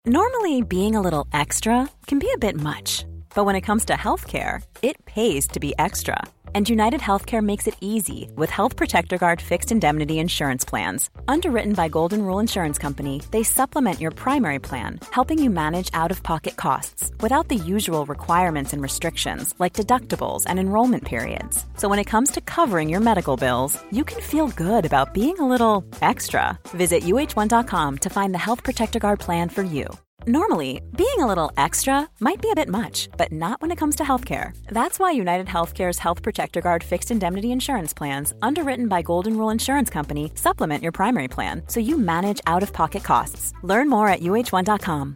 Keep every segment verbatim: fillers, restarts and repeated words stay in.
Normally, being a little extra can be a bit much, but when it comes to healthcare, it pays to be extra. And United Healthcare makes it easy with Health Protector Guard fixed indemnity insurance plans. Underwritten by Golden Rule Insurance Company, they supplement your primary plan, helping you manage out-of-pocket costs without the usual requirements and restrictions like deductibles and enrollment periods. So when it comes to covering your medical bills, you can feel good about being a little extra. Visit U H one dot com to find the Health Protector Guard plan for you. Normally, being a little extra might be a bit much, but not when it comes to healthcare. That's why United Healthcare's Health Protector Guard fixed indemnity insurance plans, underwritten by Golden Rule Insurance Company, supplement your primary plan so you manage out-of-pocket costs. Learn more at U H one dot com.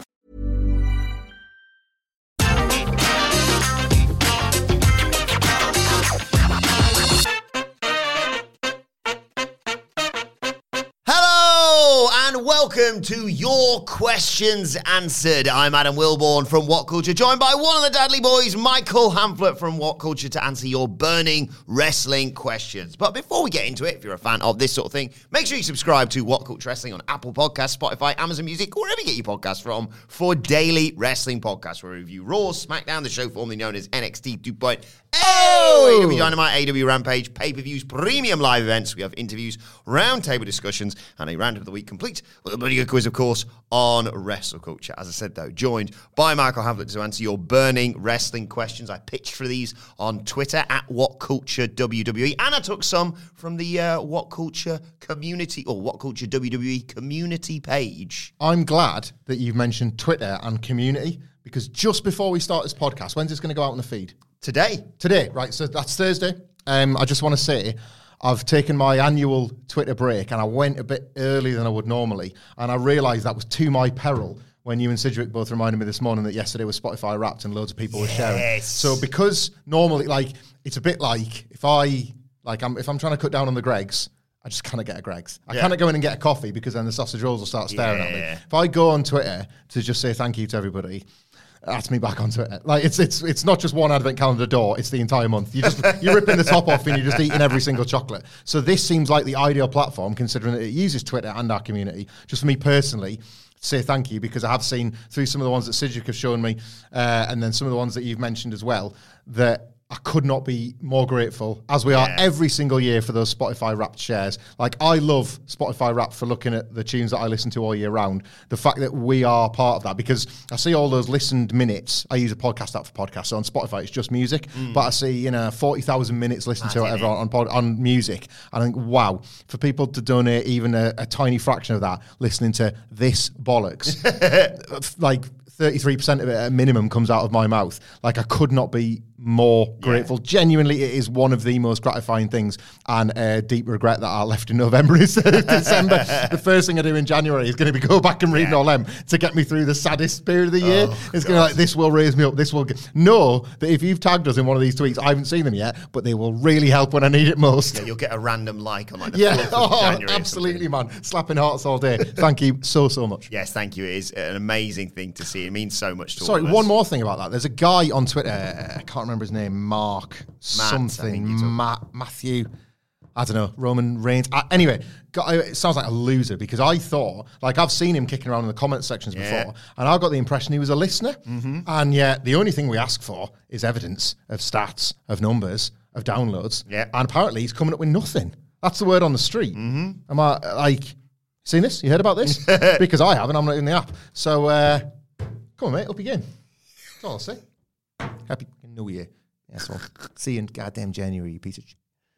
And welcome to Your Questions Answered. I'm Adam Wilborn from What Culture, joined by one of the Dudley boys, Michael Hamflett from What Culture, to answer your burning wrestling questions. But before we get into it, if you're a fan of this sort of thing, make sure you subscribe to What Culture Wrestling on Apple Podcasts, Spotify, Amazon Music, or wherever you get your podcasts from, for daily wrestling podcasts where we review Raw, SmackDown, the show formerly known as N X T two point oh, A W Dynamite, A W Rampage, pay-per-views, premium live events. We have interviews, roundtable discussions, and a round of the week complete with a bloody good quiz, of course, on wrestle culture. As I said, though, joined by Michael Hamflett to answer your burning wrestling questions. I pitched for these on Twitter at What Culture W W E, and I took some from the uh, What Culture community, or What Culture W W E community page. I'm glad that you've mentioned Twitter and community, because just before we start this podcast, when's this going to go out on the feed? Today. Today, right. So that's Thursday. Um, I just want to say, I've taken my annual Twitter break and I went a bit earlier than I would normally. And I realised that was to my peril when you and Sidgwick both reminded me this morning that yesterday was Spotify Wrapped and loads of people yes. were sharing. So because normally, like, it's a bit like if I, like, I'm, if I'm trying to cut down on the Greggs, I just kind of get a Greggs. I yeah. cannot go in and get a coffee because then the sausage rolls will start staring yeah. at me. If I go on Twitter to just say thank you to everybody, that's me back on Twitter. Like it's it's it's not just one advent calendar door; it's the entire month. You just you're ripping the top off and you're just eating every single chocolate. So this seems like the ideal platform, considering that it uses Twitter and our community. Just for me personally, say thank you, because I have seen through some of the ones that Sidgwick have shown me, uh, and then some of the ones that you've mentioned as well, that I could not be more grateful, as we yeah. are every single year, for those Spotify Wrapped shares. Like, I love Spotify Wrapped for looking at the tunes that I listen to all year round. The fact that we are part of that, because I see all those listened minutes. I use a podcast app for podcasts, so on Spotify it's just music, mm. but I see, you know, forty thousand minutes listened to whatever on, on, on music. And I think, wow, for people to donate even a, a tiny fraction of that listening to this bollocks, like thirty-three percent of it at minimum comes out of my mouth. Like, I could not be more grateful. Yeah. Genuinely, it is one of the most gratifying things, and a uh, deep regret that I left in November instead of December. The first thing I do in January is going to be go back and read yeah. all them to get me through the saddest period of the year. Oh, it's going to like, this will raise me up. This will get... know that if you've tagged us in one of these tweets, I haven't seen them yet, but they will really help when I need it most. Yeah, you'll get a random like on like the yeah. fourth of oh, January. Absolutely, man. Slapping hearts all day. Thank you so, so much. Yes, thank you. It is an amazing thing to see. It means so much to Sorry, all of us. one more thing about that. There's a guy on Twitter, uh, I can't remember his name, Mark Matt, something, Ma- Matthew, I don't know, Roman Reigns. Uh, anyway, got, uh, it sounds like a loser, because I thought, like, I've seen him kicking around in the comment sections yeah. before, and I got the impression he was a listener. Mm-hmm. And yet, the only thing we ask for is evidence of stats, of numbers, of downloads. Yeah. And apparently, he's coming up with nothing. That's the word on the street. Mm-hmm. Am I, like, seen this? You heard about this? Because I haven't, I'm not in the app. So, uh, come on, mate, up again. That's all I'll say. Happy New Year. Asshole. See you in goddamn January, you piece of shit.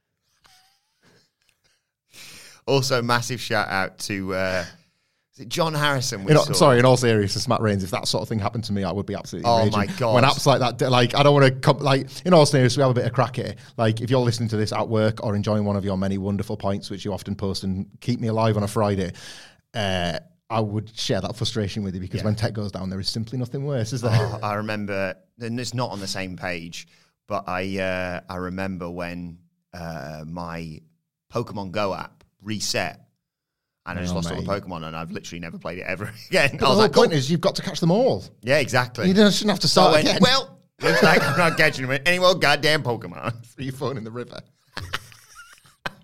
Also, massive shout out to uh, is it John Harrison? We you know, saw? Sorry, in all seriousness, Matt Reigns, if that sort of thing happened to me, I would be absolutely Oh raging. my God. When apps like that, like, I don't want to, come, like, in all seriousness, we have a bit of crack here. Like, if you're listening to this at work or enjoying one of your many wonderful pints, which you often post and keep me alive on a Friday, uh, I would share that frustration with you, because yeah. when tech goes down, there is simply nothing worse, is there? Oh, I remember, and it's not on the same page, but I uh, I remember when uh, my Pokemon Go app reset, and I just oh, lost mate. all the Pokemon, and I've literally never played it ever again. But the whole like, point oh. is you've got to catch them all. Yeah, exactly. You shouldn't have to start so again. Went, well, looks like I'm not catching them any more goddamn Pokemon. Throw your phone in the river.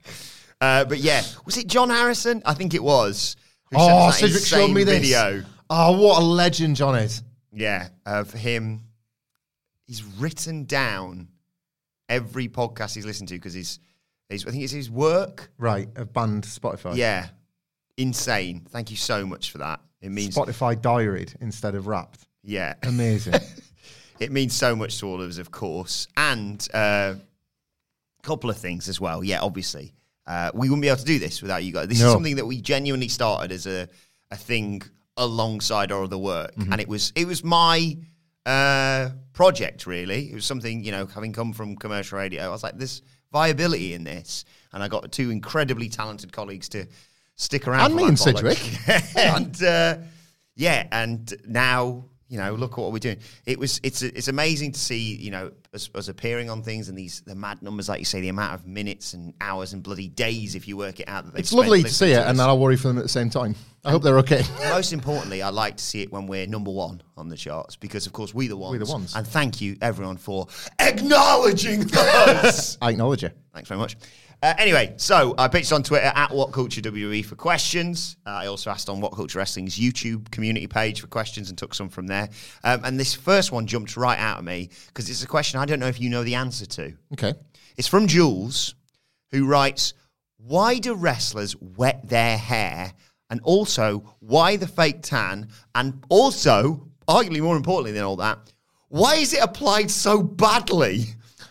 uh, but yeah, was it John Harrison? I think it was. Oh, Sidgwick showed me this. Video. Oh, what a legend John is. Yeah, of him. He's written down every podcast he's listened to because he's, he's, I think it's his work. Right, a band Spotify. Yeah, insane. Thank you so much for that. It means Spotify diaried instead of rapped. Yeah. Amazing. It means so much to all of us, of course. And a uh, couple of things as well. Yeah, obviously. Uh, we wouldn't be able to do this without you guys. This no. is something that we genuinely started as a, a thing alongside our other work. Mm-hmm. And it was it was my uh, project, really. It was something, you know, having come from commercial radio, I was like, there's viability in this. And I got two incredibly talented colleagues to stick around. And me and Sidgwick. and uh, yeah, and now... You know, look at what we're doing. It was, it's, it's amazing to see, you know, us, us appearing on things and these the mad numbers, like you say, the amount of minutes and hours and bloody days, if you work it out. That it's lovely to see it, to and then I'll worry for them at the same time. I hope they're okay. Most importantly, I like to see it when we're number one on the charts because, of course, we the ones. We the ones. And thank you, everyone, for acknowledging us. I acknowledge you. Thanks very much. Uh, anyway, so I pitched on Twitter at WhatCultureWE for questions. Uh, I also asked on What Culture Wrestling's YouTube community page for questions and took some from there. Um, and this first one jumped right out at me because it's a question I don't know if you know the answer to. Okay. It's from Jules, who writes, why do wrestlers wet their hair? And also, why the fake tan? And also, arguably more importantly than all that, why is it applied so badly?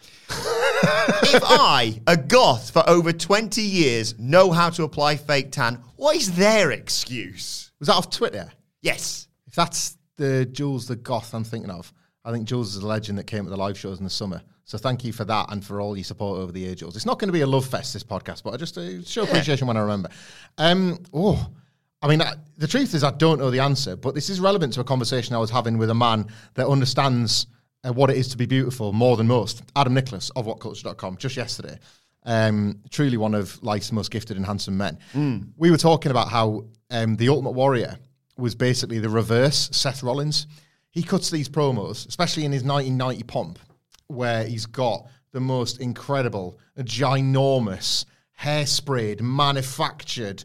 If I, a goth for over twenty years, know how to apply fake tan, what is their excuse? Was that off Twitter? Yes. If that's the Jules the Goth I'm thinking of, I think Jules is a legend that came at the live shows in the summer. So thank you for that and for all your support over the year, Jules. It's not going to be a love fest, this podcast, but I just uh, show appreciation yeah. when I remember. Um, oh, I mean, I, the truth is I don't know the answer, but this is relevant to a conversation I was having with a man that understands Uh, what it is to be beautiful more than most. Adam Nicholas of what culture dot com just yesterday. Um, truly one of life's most gifted and handsome men. Mm. We were talking about how um, the Ultimate Warrior was basically the reverse Seth Rollins. He cuts these promos, especially in his nineteen ninety pomp, where he's got the most incredible, ginormous, hair-sprayed, manufactured,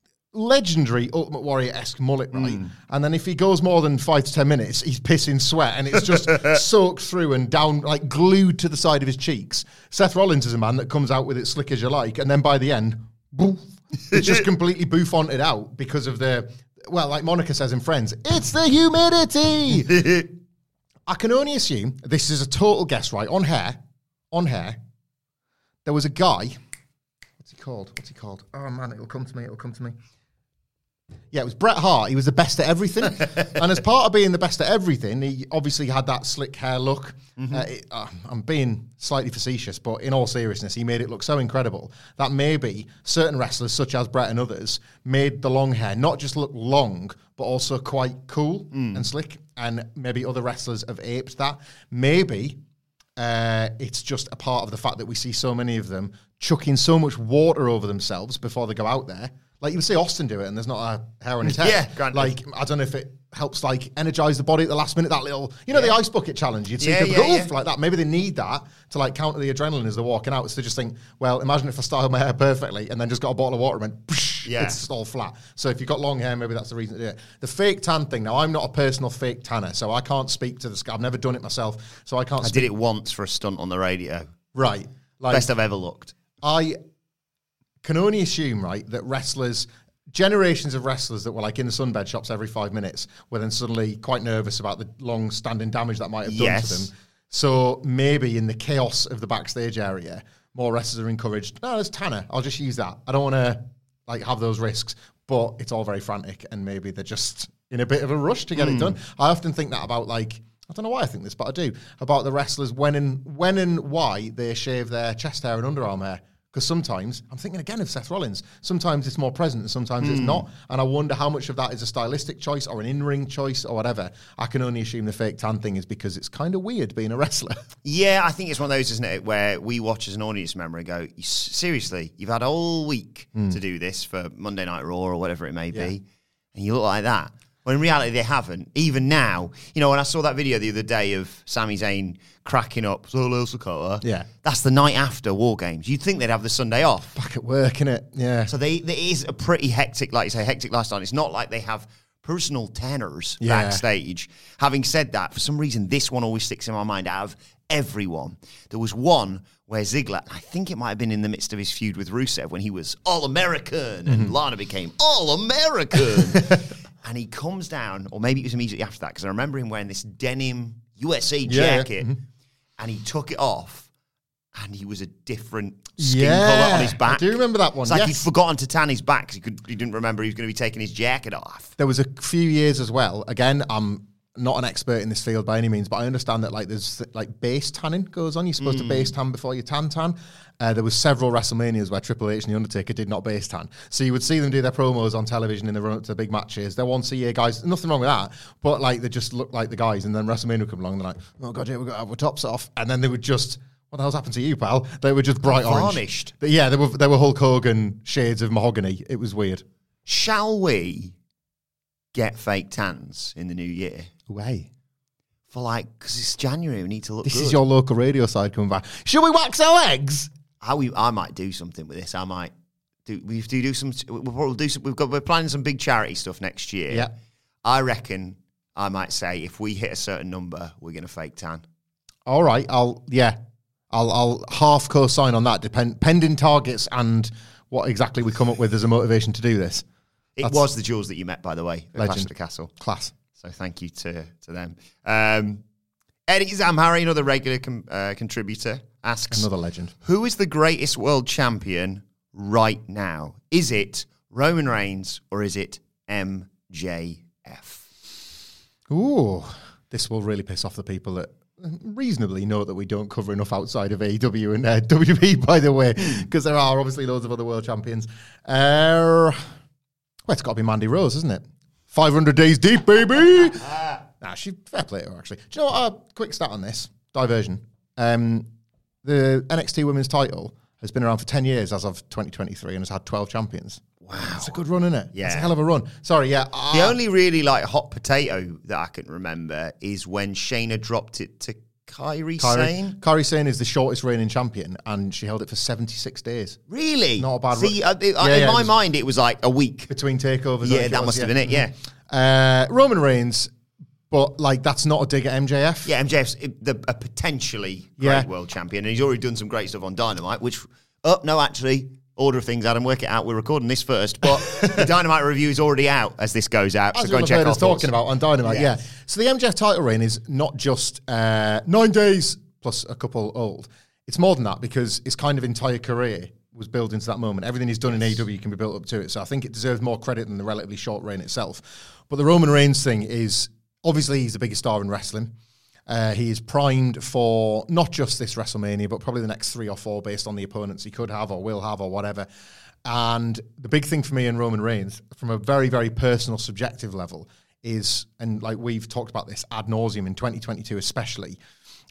legendary Ultimate Warrior-esque mullet, right? Mm. And then if he goes more than five to ten minutes, he's pissing sweat and it's just soaked through and down, like glued to the side of his cheeks. Seth Rollins is a man that comes out with it slick as you like, and then by the end, boof, it's just completely bouffanted out because of the, well, like Monica says in Friends, it's the humidity! I can only assume, this is a total guess, right? On hair, on hair, there was a guy, what's he called? What's he called? Oh man, it'll come to me, it'll come to me. Yeah, it was Bret Hart. He was the best at everything. And as part of being the best at everything, he obviously had that slick hair look. Mm-hmm. Uh, it, uh, I'm being slightly facetious, but in all seriousness, he made it look so incredible that maybe certain wrestlers, such as Bret and others, made the long hair not just look long, but also quite cool mm. and slick. And maybe other wrestlers have aped that. Maybe uh, it's just a part of the fact that we see so many of them chucking so much water over themselves before they go out there. Like, you would see Austin do it, and there's not a hair on his head. Yeah, granted. Like, I don't know if it helps, like, energize the body at the last minute, that little, you know, yeah. the ice bucket challenge. You'd see yeah, people yeah, go, yeah. oof, like that. Maybe they need that to, like, counter the adrenaline as they're walking out. So they just think, well, imagine if I styled my hair perfectly and then just got a bottle of water and went, psh, yeah. it's just all flat. So if you've got long hair, maybe that's the reason to do it. The fake tan thing, now, I'm not a personal fake tanner, so I can't speak to this guy. I've never done it myself, so I can't I speak. did it once for a stunt on the radio. Right. Like, best I've ever looked. I can only assume, right, that wrestlers... generations of wrestlers that were like in the sunbed shops every five minutes were then suddenly quite nervous about the long-standing damage that might have done yes. to them. So maybe in the chaos of the backstage area, more wrestlers are encouraged, no, there's Tanner, I'll just use that. I don't want to like have those risks, but it's all very frantic and maybe they're just in a bit of a rush to get mm. it done. I often think that about like, I don't know why I think this, but I do, about the wrestlers when and when and why they shave their chest hair and underarm hair. Because sometimes, I'm thinking again of Seth Rollins, sometimes it's more present and sometimes mm. it's not. And I wonder how much of that is a stylistic choice or an in-ring choice or whatever. I can only assume the fake tan thing is because it's kind of weird being a wrestler. Yeah, I think it's one of those, isn't it, where we watch as an audience member and go, seriously, you've had a whole week mm. to do this for Monday Night Raw or whatever it may be, yeah. and you look like that. Well, in reality, they haven't. Even now, you know, when I saw that video the other day of Sami Zayn cracking up, Solo Sikoa, yeah, that's the night after War Games. You'd think they'd have the Sunday off. Back at work, innit? Yeah. So they, there is a pretty hectic, like you say, hectic lifestyle. It's not like they have personal tenors Yeah. backstage. Having said that, for some reason, this one always sticks in my mind out of everyone. There was one where Ziggler, I think it might have been in the midst of his feud with Rusev, when he was All-American and mm-hmm. Lana became All-American. And he comes down, or maybe it was immediately after that, because I remember him wearing this denim U S A jacket, yeah. mm-hmm. and he took it off, and he was a different skin yeah, colour on his back. I do remember that one. It's like yes. he'd forgotten to tan his back because he, could, he didn't remember he was going to be taking his jacket off. There was a few years as well. Again, I'm not an expert in this field by any means, but I understand that like there's like base tanning goes on. You're supposed mm. to base tan before you tan tan. Uh, there was several WrestleManias where Triple H and The Undertaker did not base tan. So you would see them do their promos on television in the run up to the big matches. They're once a year guys. Nothing wrong with that. But like they just look like the guys. And then WrestleMania would come along and they're like, oh God, yeah, we've got to have our tops off. And then they would just... What the hell's happened to you, pal? They were just bright orange. Varnished. Yeah, they were they were Hulk Hogan shades of mahogany. It was weird. Shall we get fake tans in the new year? Way. For like, because it's January, we need to look This good. is your local radio side coming back. Should we wax our legs? How we, I might do something with this. I might do, we do, do some, we'll, we'll do some, we've got, we're planning some big charity stuff next year. Yeah. I reckon I might say if we hit a certain number, we're going to fake tan. All right, I'll, yeah. I'll I'll half co-sign on that, depend, pending targets and what exactly we come up with as a motivation to do this. It That's was the Jules that you met, by the way, at legend. Clash of the Castle. Class. So thank you to, to them. Um, Eddie Zamhari, another regular com, uh, contributor, asks... Another legend. Who is the greatest world champion right now? Is it Roman Reigns or is it M J F? Ooh, this will really piss off the people that reasonably know that we don't cover enough outside of A E W and uh, W W E, by the way, because there are obviously loads of other world champions. Uh, well, it's got to be Mandy Rose, isn't it? five hundred days deep, baby! Nah, she fair play to her, actually. Do you know what? A quick stat on this. Diversion. Um, the N X T Women's title has been around for ten years as of twenty twenty-three and has had twelve champions. Wow. That's a good run, isn't it? Yeah. It's a hell of a run. Sorry, yeah. Uh, The only really like hot potato that I can remember is when Shayna dropped it to Kairi Sane. Kairi Sane is the shortest reigning champion, and she held it for seventy-six days. Really? Not a bad See, run. uh, it, Yeah, in yeah, my it was mind, it was like a week. Between takeovers. Yeah, that must have been it, yeah. Uh, Roman Reigns, but like that's not a dig at M J F. Yeah, M J F's the, a potentially great Yeah. world champion, and he's already done some great stuff on Dynamite, which, oh, no, actually, order of things, Adam, work it out. We're recording this first, but the Dynamite review is already out as this goes out, As so go and you've check heard our us thoughts. talking about on Dynamite, Yeah. yeah. So the M J F title reign is not just uh, nine days plus a couple old. It's more than that because his kind of entire career was built into that moment. Everything he's done in A E W can be built up to it. So I think it deserves more credit than the relatively short reign itself. But the Roman Reigns thing is, obviously he's the biggest star in wrestling. Uh, he is primed for not just this WrestleMania, but probably the next three or four based on the opponents he could have or will have or whatever. And the big thing for me in Roman Reigns, from a very, very personal, subjective level, is, and like we've talked about this ad nauseum in twenty twenty-two especially,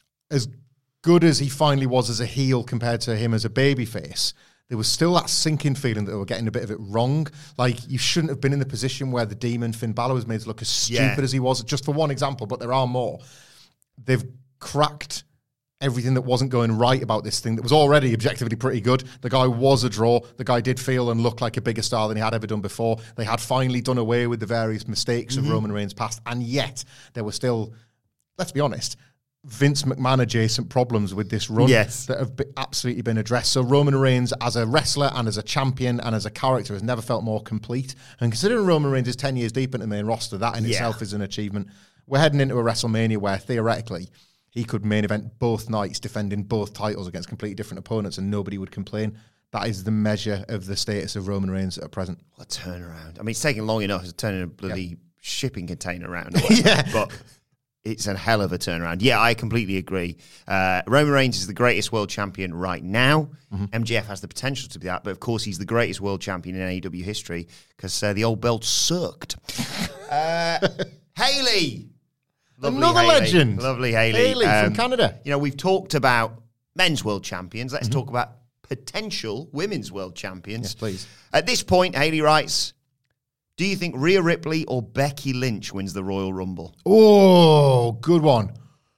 as good as he finally was as a heel compared to him as a babyface, there was still that sinking feeling that they were getting a bit of it wrong. Like, you shouldn't have been in the position where the demon Finn Balor was made to look as stupid Yeah. as he was, just for one example, but there are more. They've cracked everything that wasn't going right about this thing that was already objectively pretty good. The guy was a draw. The guy did feel and look like a bigger star than he had ever done before. They had finally done away with the various mistakes Mm-hmm. of Roman Reigns' past, and yet there were still, let's be honest, Vince McMahon adjacent problems with this run Yes. that have be, absolutely been addressed. So Roman Reigns as a wrestler and as a champion and as a character has never felt more complete. And considering Roman Reigns is ten years deep into the main roster, that in Yeah. itself is an achievement. We're heading into a WrestleMania where theoretically he could main event both nights, defending both titles against completely different opponents, and nobody would complain. That is the measure of the status of Roman Reigns at present. What a turnaround. I mean, it's taken long enough to turn a bloody Yeah. shipping container around. Or whatever, Yeah. But it's a hell of a turnaround. Yeah, I completely agree. Uh, Roman Reigns is the greatest world champion right now. Mm-hmm. M J F has the potential to be that, but of course he's the greatest world champion in A E W history because uh, the old belt sucked. uh, Haley. Lovely Another Hayley. legend. Lovely Haley. Haley from Canada. You know, we've talked about men's world champions. Let's Mm-hmm. talk about potential women's world champions. Yes, please. At this point, Haley writes, do you think Rhea Ripley or Becky Lynch wins the Royal Rumble? Oh, good one.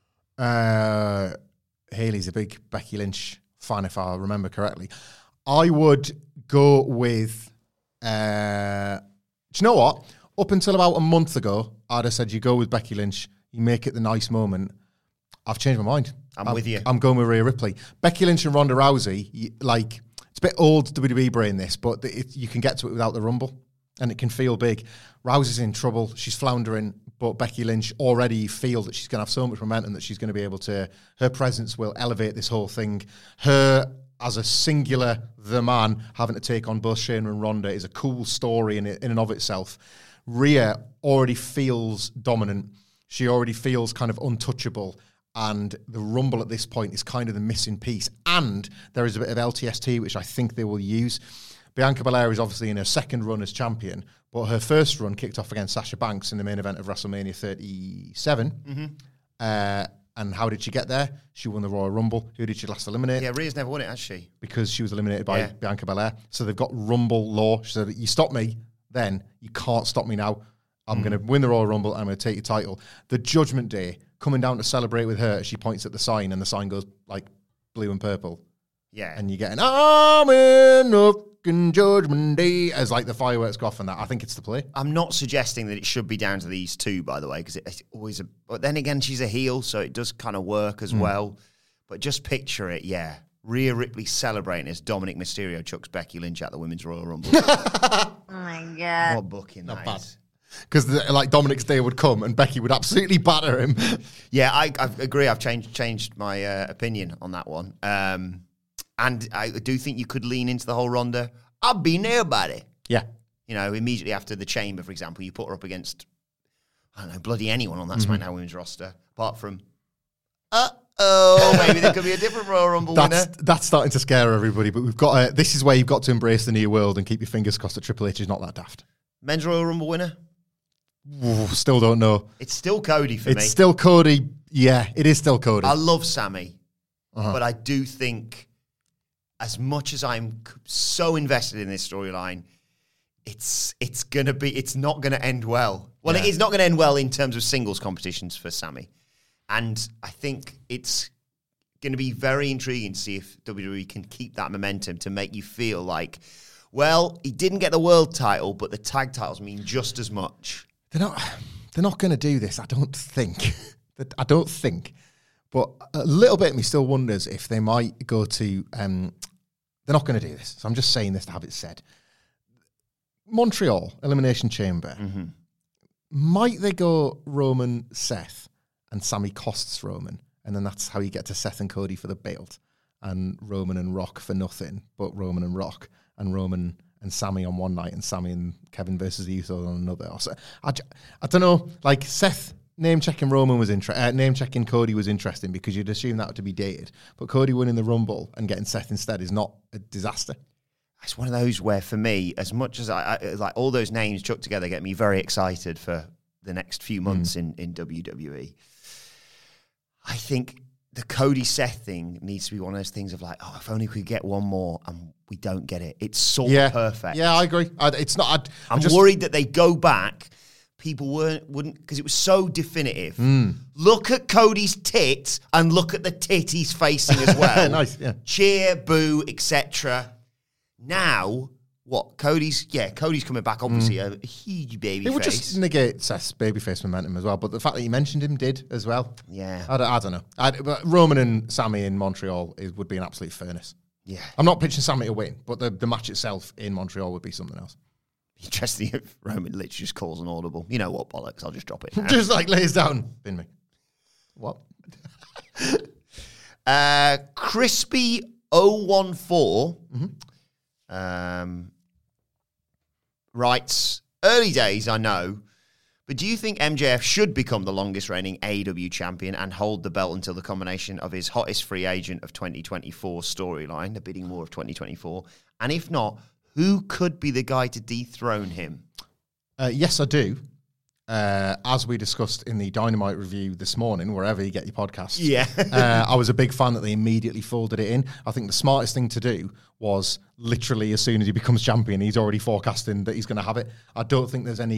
Uh, Haley's a big Becky Lynch fan, if I remember correctly. I would go with, uh, do you know what? up until about a month ago, I'd have said you go with Becky Lynch, you make it the nice moment. I've changed my mind. I'm, I'm with you. I'm going with Rhea Ripley. Becky Lynch and Ronda Rousey, you, like, it's a bit old W W E brain this, but it, you can get to it without the Rumble, and it can feel big. Rousey's in trouble. She's floundering, but Becky Lynch already feel that she's going to have so much momentum that she's going to be able to, her presence will elevate this whole thing. Her, as a singular, the man, having to take on both Shayna and Ronda is a cool story in, in and of itself. Rhea already feels dominant. She already feels kind of untouchable. And the Rumble at this point is kind of the missing piece. And there is a bit of L T S T, which I think they will use. Bianca Belair is obviously in her second run as champion, but her first run kicked off against Sasha Banks in the main event of WrestleMania thirty-seven. Mm-hmm. Uh, and how did she get there? She won the Royal Rumble. Who did she last eliminate? Yeah, Rhea's never won it, has she? Because she was eliminated by yeah. Bianca Belair. So they've got Rumble law. She said, you stop me, then you can't stop me now. I'm mm. going to win the Royal Rumble and I'm going to take your title. The Judgment Day, coming down to celebrate with her, she points at the sign and the sign goes like blue and purple. Yeah. And you get an I'm in fucking Judgment Day as like the fireworks go off and that. I think it's the play. I'm not suggesting that it should be down to these two, by the way, because it's always a... But then again, she's a heel, so it does kind of work as mm. well. But just picture it, yeah. Rhea Ripley celebrating as Dominic Mysterio chucks Becky Lynch at the Women's Royal Rumble. Oh, my God. What booking that bad. is. Because like Dominic's day would come and Becky would absolutely batter him. Yeah, I, I agree. I've changed changed my uh, opinion on that one. Um, and I do think you could lean into the whole Ronda. I'll be nobody. Yeah. You know, immediately after the Chamber, for example, you put her up against, I don't know, bloody anyone on that mm-hmm. SmackDown Women's roster, apart from, uh-oh, maybe there could be a different Royal Rumble that's, winner. That's starting to scare everybody, but we've got to, this is where you've got to embrace the new world and keep your fingers crossed that Triple H is not that daft. Men's Royal Rumble winner? Ooh, still don't know. It's still Cody for it's me. It's still Cody. Yeah, it is still Cody. I love Sammy, uh-huh. but I do think, as much as I'm so invested in this storyline, it's it's gonna be it's not gonna end well. Well, yeah. It is not gonna end well in terms of singles competitions for Sammy, and I think it's gonna be very intriguing to see if W W E can keep that momentum to make you feel like, well, he didn't get the world title, but the tag titles mean just as much. They're not. They're not going to do this. I don't think. I don't think. But a little bit of me still wonders if they might go to. Um, they're not going to do this. So I'm just saying this to have it said. Montreal Elimination Chamber. Mm-hmm. Might they go Roman, Seth, and Sammy costs Roman, and then that's how you get to Seth and Cody for the belt, and Roman and Rock for nothing, but Roman and Rock, and Roman and Sammy on one night, and Sammy and Kevin versus the Usos on another. So, I, I don't know, like Seth name-checking Roman was interesting, uh, name-checking Cody was interesting because you'd assume that to be dated, but Cody winning the Rumble and getting Seth instead is not a disaster. It's one of those where, for me, as much as I, I like all those names chucked together get me very excited for the next few months mm. in, in W W E. I think the Cody Seth thing needs to be one of those things of like, oh, if only we could get one more and we don't get it. It's sort yeah. of perfect. Yeah, I agree. I, it's not. I'd, I'm just, worried that they go back. People weren't wouldn't because it was so definitive. Mm. Look at Cody's tits and look at the tit he's facing as well. Nice, yeah. Cheer, boo, et cetera. Now, what Cody's? Yeah, Cody's coming back. Obviously, mm. a huge baby. It would face. just negate Seth's babyface momentum as well. But the fact that you mentioned him did as well. Yeah, I don't, I don't know. I, but Roman and Sammy in Montreal is, would be an absolute furnace. Yeah, I'm not pitching Sammy to win, but the, the match itself in Montreal would be something else. Interesting if Roman literally just calls an audible. You know what, bollocks, I'll just drop it now. Just like lays down. Bin me. What? uh, Crispy oh one four mm-hmm. um, writes, early days, I know, but do you think M J F should become the longest reigning A E W champion and hold the belt until the combination of his hottest free agent of twenty twenty-four storyline, the bidding war of twenty twenty-four? And if not, who could be the guy to dethrone him? Uh, yes, I do. Uh, as we discussed in the Dynamite review this morning, wherever you get your podcasts, yeah, uh, I was a big fan that they immediately folded it in. I think the smartest thing to do was literally as soon as he becomes champion, he's already forecasting that he's going to have it. I don't think there's any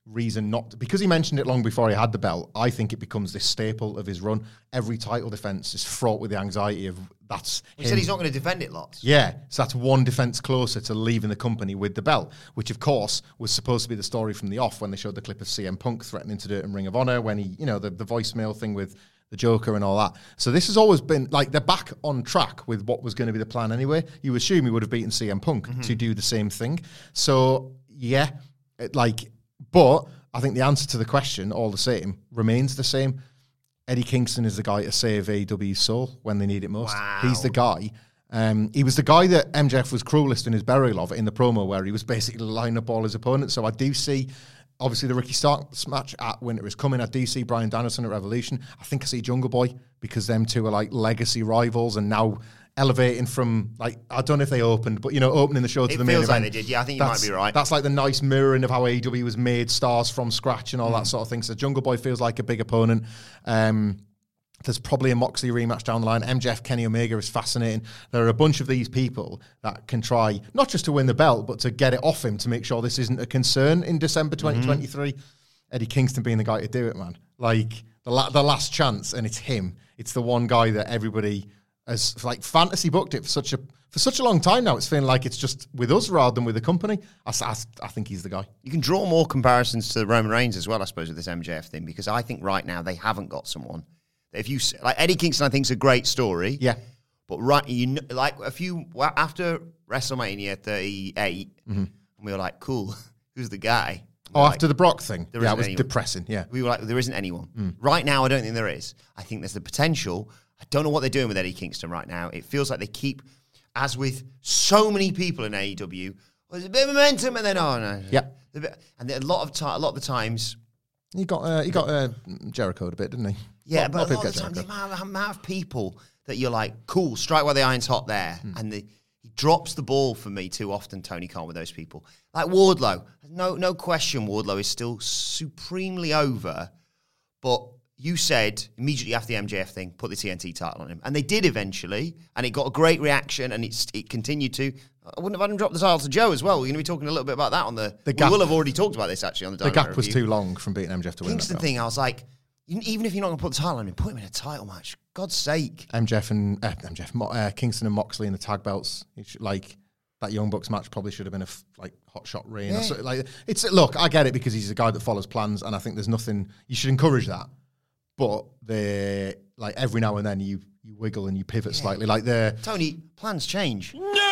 reason not to, because he mentioned it long before he had the belt. I think it becomes this staple of his run. Every title defense is fraught with the anxiety of that's. He him. said he's not going to defend it lots. Yeah, so that's one defense closer to leaving the company with the belt, which of course was supposed to be the story from the off when they showed the clip of C M Punk threatening to do it in Ring of Honor when he, you know, the, the voicemail thing with the Joker and all that. So this has always been, like, they're back on track with what was going to be the plan anyway. You assume he would have beaten C M Punk mm-hmm. to do the same thing. So, yeah, it, like, but I think the answer to the question, all the same, remains the same. Eddie Kingston is the guy to save A E W's soul when they need it most. Wow. He's the guy. Um, he was the guy that M J F was cruelest in his burial of in the promo where he was basically lining up all his opponents. So I do see... Obviously, the Ricky Starks match at Winter is coming. I do see Bryan Danielson at Revolution. I think I see Jungle Boy because them two are like legacy rivals and now elevating from, like, I don't know if they opened, but, you know, opening the show to it the main event. It feels like they did. Yeah, I think you that's, might be right. That's like the nice mirroring of how A E W was made, stars from scratch and all mm. that sort of thing. So Jungle Boy feels like a big opponent. Um, There's probably a Moxley rematch down the line. M J F, Kenny Omega is fascinating. There are a bunch of these people that can try, not just to win the belt, but to get it off him to make sure this isn't a concern in December twenty twenty-three. Mm-hmm. Eddie Kingston being the guy to do it, man. Like, the, la- the last chance, and it's him. It's the one guy that everybody has, like, fantasy booked it for such a for such a long time now. It's feeling like it's just with us rather than with the company. I, I, I think he's the guy. You can draw more comparisons to Roman Reigns as well, I suppose, with this M J F thing, because I think right now they haven't got someone. If you like Eddie Kingston, I think is a great story. Yeah, but right, you know, like a few after WrestleMania thirty-eight, mm-hmm. and we were like, "Cool, who's the guy?" Oh, like, after the Brock thing, yeah, it was anyone. depressing. Yeah, we were like, "There isn't anyone." Mm. Right now, I don't think there is. I think there's the potential. I don't know what they're doing with Eddie Kingston right now. It feels like they keep, as with so many people in A E W, well, there's a bit of momentum, and then oh no, yeah, and a lot of time, a lot of the times. He got uh, he got uh, Jericho a bit, didn't he? Yeah, lot, but lot a lot of the time, the amount, amount of people that you're like, cool, strike while the iron's hot there. Mm. And the, he drops the ball for me too often, Tony Khan, with those people. Like Wardlow. No no question Wardlow is still supremely over. But you said, immediately after the M J F thing, put the T N T title on him. And they did eventually. And it got a great reaction, and it's, it continued to. I wouldn't have had him drop the title to Joe as well. We're going to be talking a little bit about that on the... the gap, we will have already talked about this, actually, on the The gap was too long from beating M J F to win. Kingston thing, I was like, even if you're not going to put the title on him, put him in a title match. God's sake. M J F and... Uh, M J F, uh, Kingston and Moxley in the tag belts. Should, like, that Young Bucks match probably should have been a, f- like, hot shot reign. Yeah. Or something. Like, it's, look, I get it because he's a guy that follows plans, and I think there's nothing... You should encourage that. But, they like, every now and then you, you wiggle and you pivot yeah. slightly. Like, they're... Tony, plans change. No!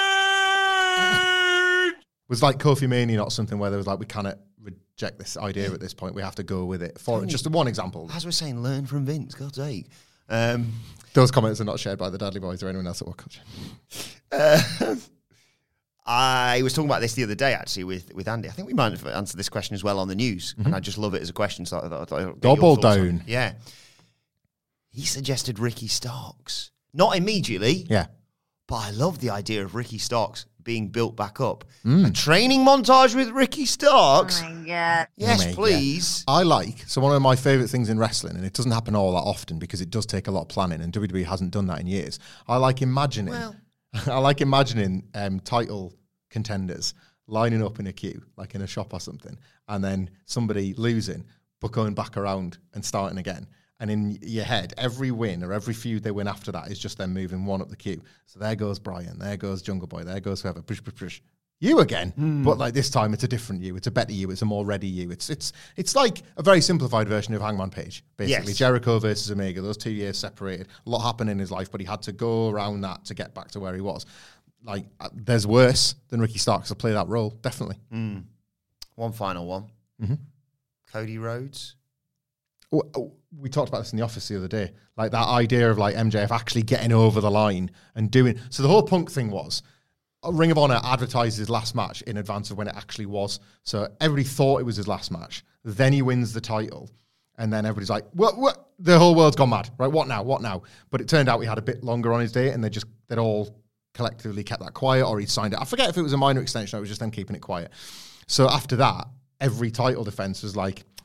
Was like Kofi Mania not something where there was like, we cannot reject this idea yeah. at this point, we have to go with it. For Tony, just one example. As we're saying, learn from Vince, God's sake. Um, Those comments are not shared by the Dudley Boys or anyone else at What Culture. Uh, I was talking about this the other day, actually, with, with Andy. I think we might have answered this question as well on the news, mm-hmm. and I just love it as a question. So I thought, I thought Double down. Yeah. He suggested Ricky Starks. Not immediately. Yeah. But I love the idea of Ricky Starks being built back up. Mm. A training montage with Ricky Starks. Oh, my God. Yes, oh my please. God. I like, so one of my favourite things in wrestling, and it doesn't happen all that often because it does take a lot of planning, and W W E hasn't done that in years. I like imagining, well. I like imagining um, title contenders lining up in a queue, like in a shop or something, and then somebody losing, but going back around and starting again. And in your head, every win or every feud they win after that is just them moving one up the queue. So there goes Brian, there goes Jungle Boy, there goes whoever. Push, push, push. You again. Mm. But like this time, it's a different you. It's a better you. It's a more ready you. It's it's it's like a very simplified version of Hangman Page, basically. Yes. Jericho versus Omega, those two years separated. A lot happened in his life, but he had to go around that to get back to where he was. Like, uh, there's worse than Ricky Starks to play that role, definitely. Mm. One final one. Mm-hmm. Cody Rhodes. Oh, oh, we talked about this in the office the other day. Like that idea of like M J F actually getting over the line and doing. So the whole Punk thing was Ring of Honor advertised his last match in advance of when it actually was. So everybody thought it was his last match. Then he wins the title. And then everybody's like, what, what? The whole world's gone mad, right? What now? What now? But it turned out he had a bit longer on his day and they just, they'd all collectively kept that quiet or he'd signed it. I forget if it was a minor extension or it was just them keeping it quiet. So after that, every title defense was like,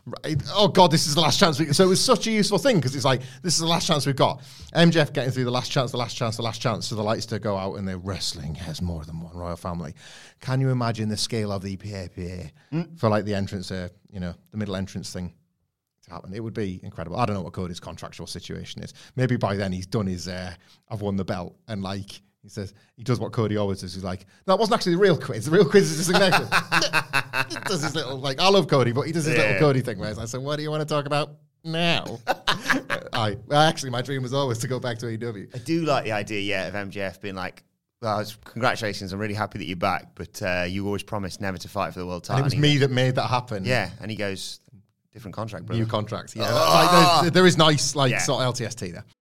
Right. Oh, God, this is the last chance. We, so it was such a useful thing because it's like, this is the last chance we've got. M J F getting through the last chance, the last chance, the last chance for the lights to go out and they're wrestling has more than one royal family. Can you imagine the scale of the P A P A mm. for like the entrance, uh, you know, the middle entrance thing to happen? It would be incredible. I don't know what Cody's contractual situation is. Maybe by then he's done his, uh, I've won the belt and like, he says, he does what Cody always does. He's like, that wasn't actually the real quiz. The real quiz is just exactly. He does his little, like, I love Cody, but he does his yeah. little Cody thing where I said, what do you want to talk about now? I well, Actually, my dream was always to go back to A E W. I do like the idea, yeah, of M J F being like, well, congratulations, I'm really happy that you're back, but uh, you always promised never to fight for the world title. And it was and me goes, that made that happen. Yeah, and he goes, different contract, brother. New contract, yeah. Oh! Like, there is nice, like, yeah. sort of L T S T there.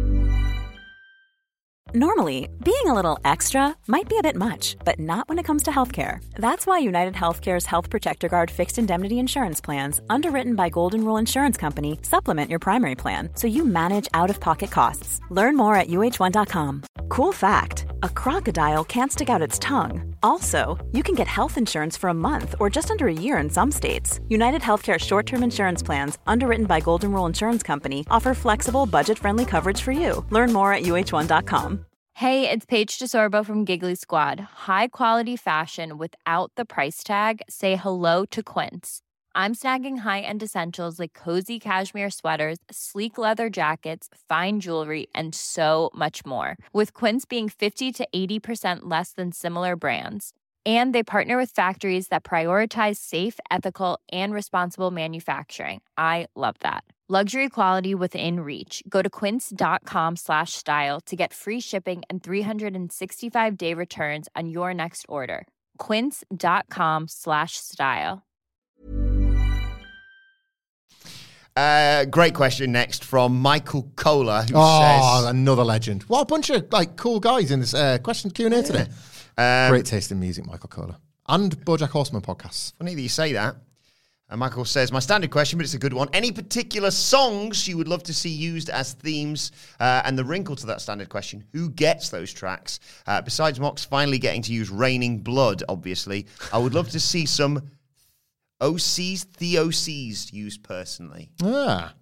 Normally, being a little extra might be a bit much, but not when it comes to healthcare. That's why United Healthcare's Health Protector Guard fixed indemnity insurance plans, underwritten by Golden Rule Insurance Company, supplement your primary plan so you manage out-of-pocket costs. Learn more at U H one dot com. Cool fact, a crocodile can't stick out its tongue. Also, you can get health insurance for a month or just under a year in some states. United Healthcare short-term insurance plans, underwritten by Golden Rule Insurance Company, offer flexible, budget-friendly coverage for you. Learn more at U H one dot com. Hey, it's Paige DeSorbo from Giggly Squad. High quality fashion without the price tag. Say hello to Quince. I'm snagging high-end essentials like cozy cashmere sweaters, sleek leather jackets, fine jewelry, and so much more. With Quince being fifty to eighty percent less than similar brands. And they partner with factories that prioritize safe, ethical, and responsible manufacturing. I love that. Luxury quality within reach. Go to quince.com slash style to get free shipping and three sixty-five day returns on your next order. Quince.com slash style. Uh, great question next from Michael Kohler, who oh, says... another legend. What a bunch of like cool guys in this uh, question Q and A yeah. today. Um, Great taste in music, Michael Kohler. And BoJack Horseman podcasts. Funny that you say that. Uh, Michael says, my standard question, but it's a good one. Any particular songs you would love to see used as themes? Uh, and the wrinkle to that standard question, who gets those tracks? Uh, besides Mox finally getting to use Raining Blood, obviously, I would love to see some O Cs, the O Cs used personally. Ah.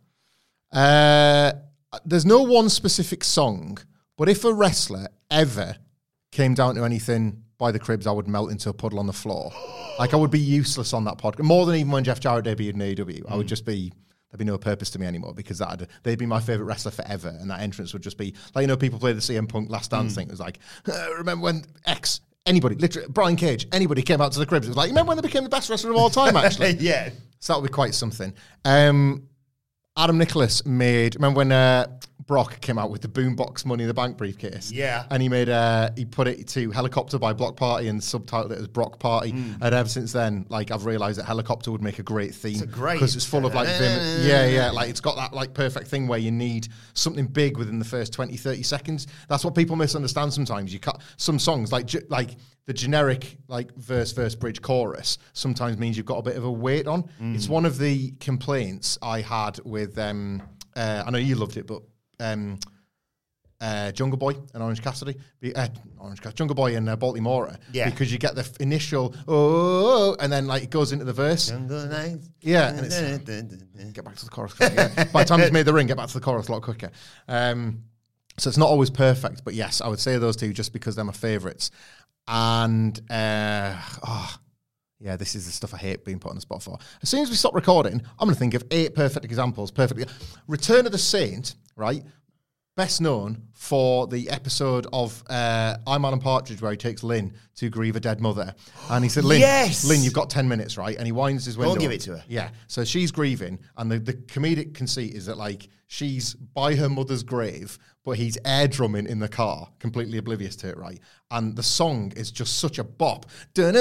Uh, there's no one specific song, but if a wrestler ever came down to anything by the Cribs, I would melt into a puddle on the floor. Like, I would be useless on that podcast. More than even when Jeff Jarrett debuted in A E W. Mm. I would just be, there'd be no purpose to me anymore because that'd, they'd be my favourite wrestler forever. And that entrance would just be, like, you know, people play the C M Punk Last Dance mm. thing. It was like, uh, remember when X, anybody, literally, Brian Cage, anybody came out to the Cribs. It was like, remember when they became the best wrestler of all time, actually? Yeah. So that would be quite something. Um, Adam Nicholas made, remember when uh, Brock came out with the Boombox Money in the Bank briefcase? Yeah. And he made, uh, he put it to Helicopter by Block Party and subtitled it as Brock Party. Mm. And ever since then, like, I've realised that Helicopter would make a great theme. It's a great. Because it's full of, like, vim- yeah, yeah, like, it's got that, like, perfect thing where you need something big within the first twenty, thirty seconds. That's what people misunderstand sometimes. You cut some songs, like, ge- like, the generic, like, verse, verse, bridge, chorus sometimes means you've got a bit of a weight on. Mm. It's one of the complaints I had with, um, uh, I know you loved it, but um, uh, Jungle Boy and Orange Cassidy, uh, Orange Cassidy, Jungle Boy and uh, Baltimore, yeah. because you get the f- initial, oh, and then, like, it goes into the verse. Jungle Nights. Yeah, and it's, get back to the chorus. Yeah. By the time he's made the ring, get back to the chorus a lot quicker. Um, so it's not always perfect, but yes, I would say those two just because they're my favourites. And, uh, oh, yeah, this is the stuff I hate being put on the spot for. As soon as we stop recording, I'm going to think of eight perfect examples. Perfectly. Return of the Saint, right? Best known for the episode of uh, I'm Alan Partridge where he takes Lynn to grieve a dead mother. And he said, Lynn, yes! Lynn, you've got ten minutes, right? And he winds his window. Don't give it to her. Yeah. So she's grieving. And the, the comedic conceit is that, like, she's by her mother's grave, but he's air drumming in the car, completely oblivious to it, right? And the song is just such a bop. Air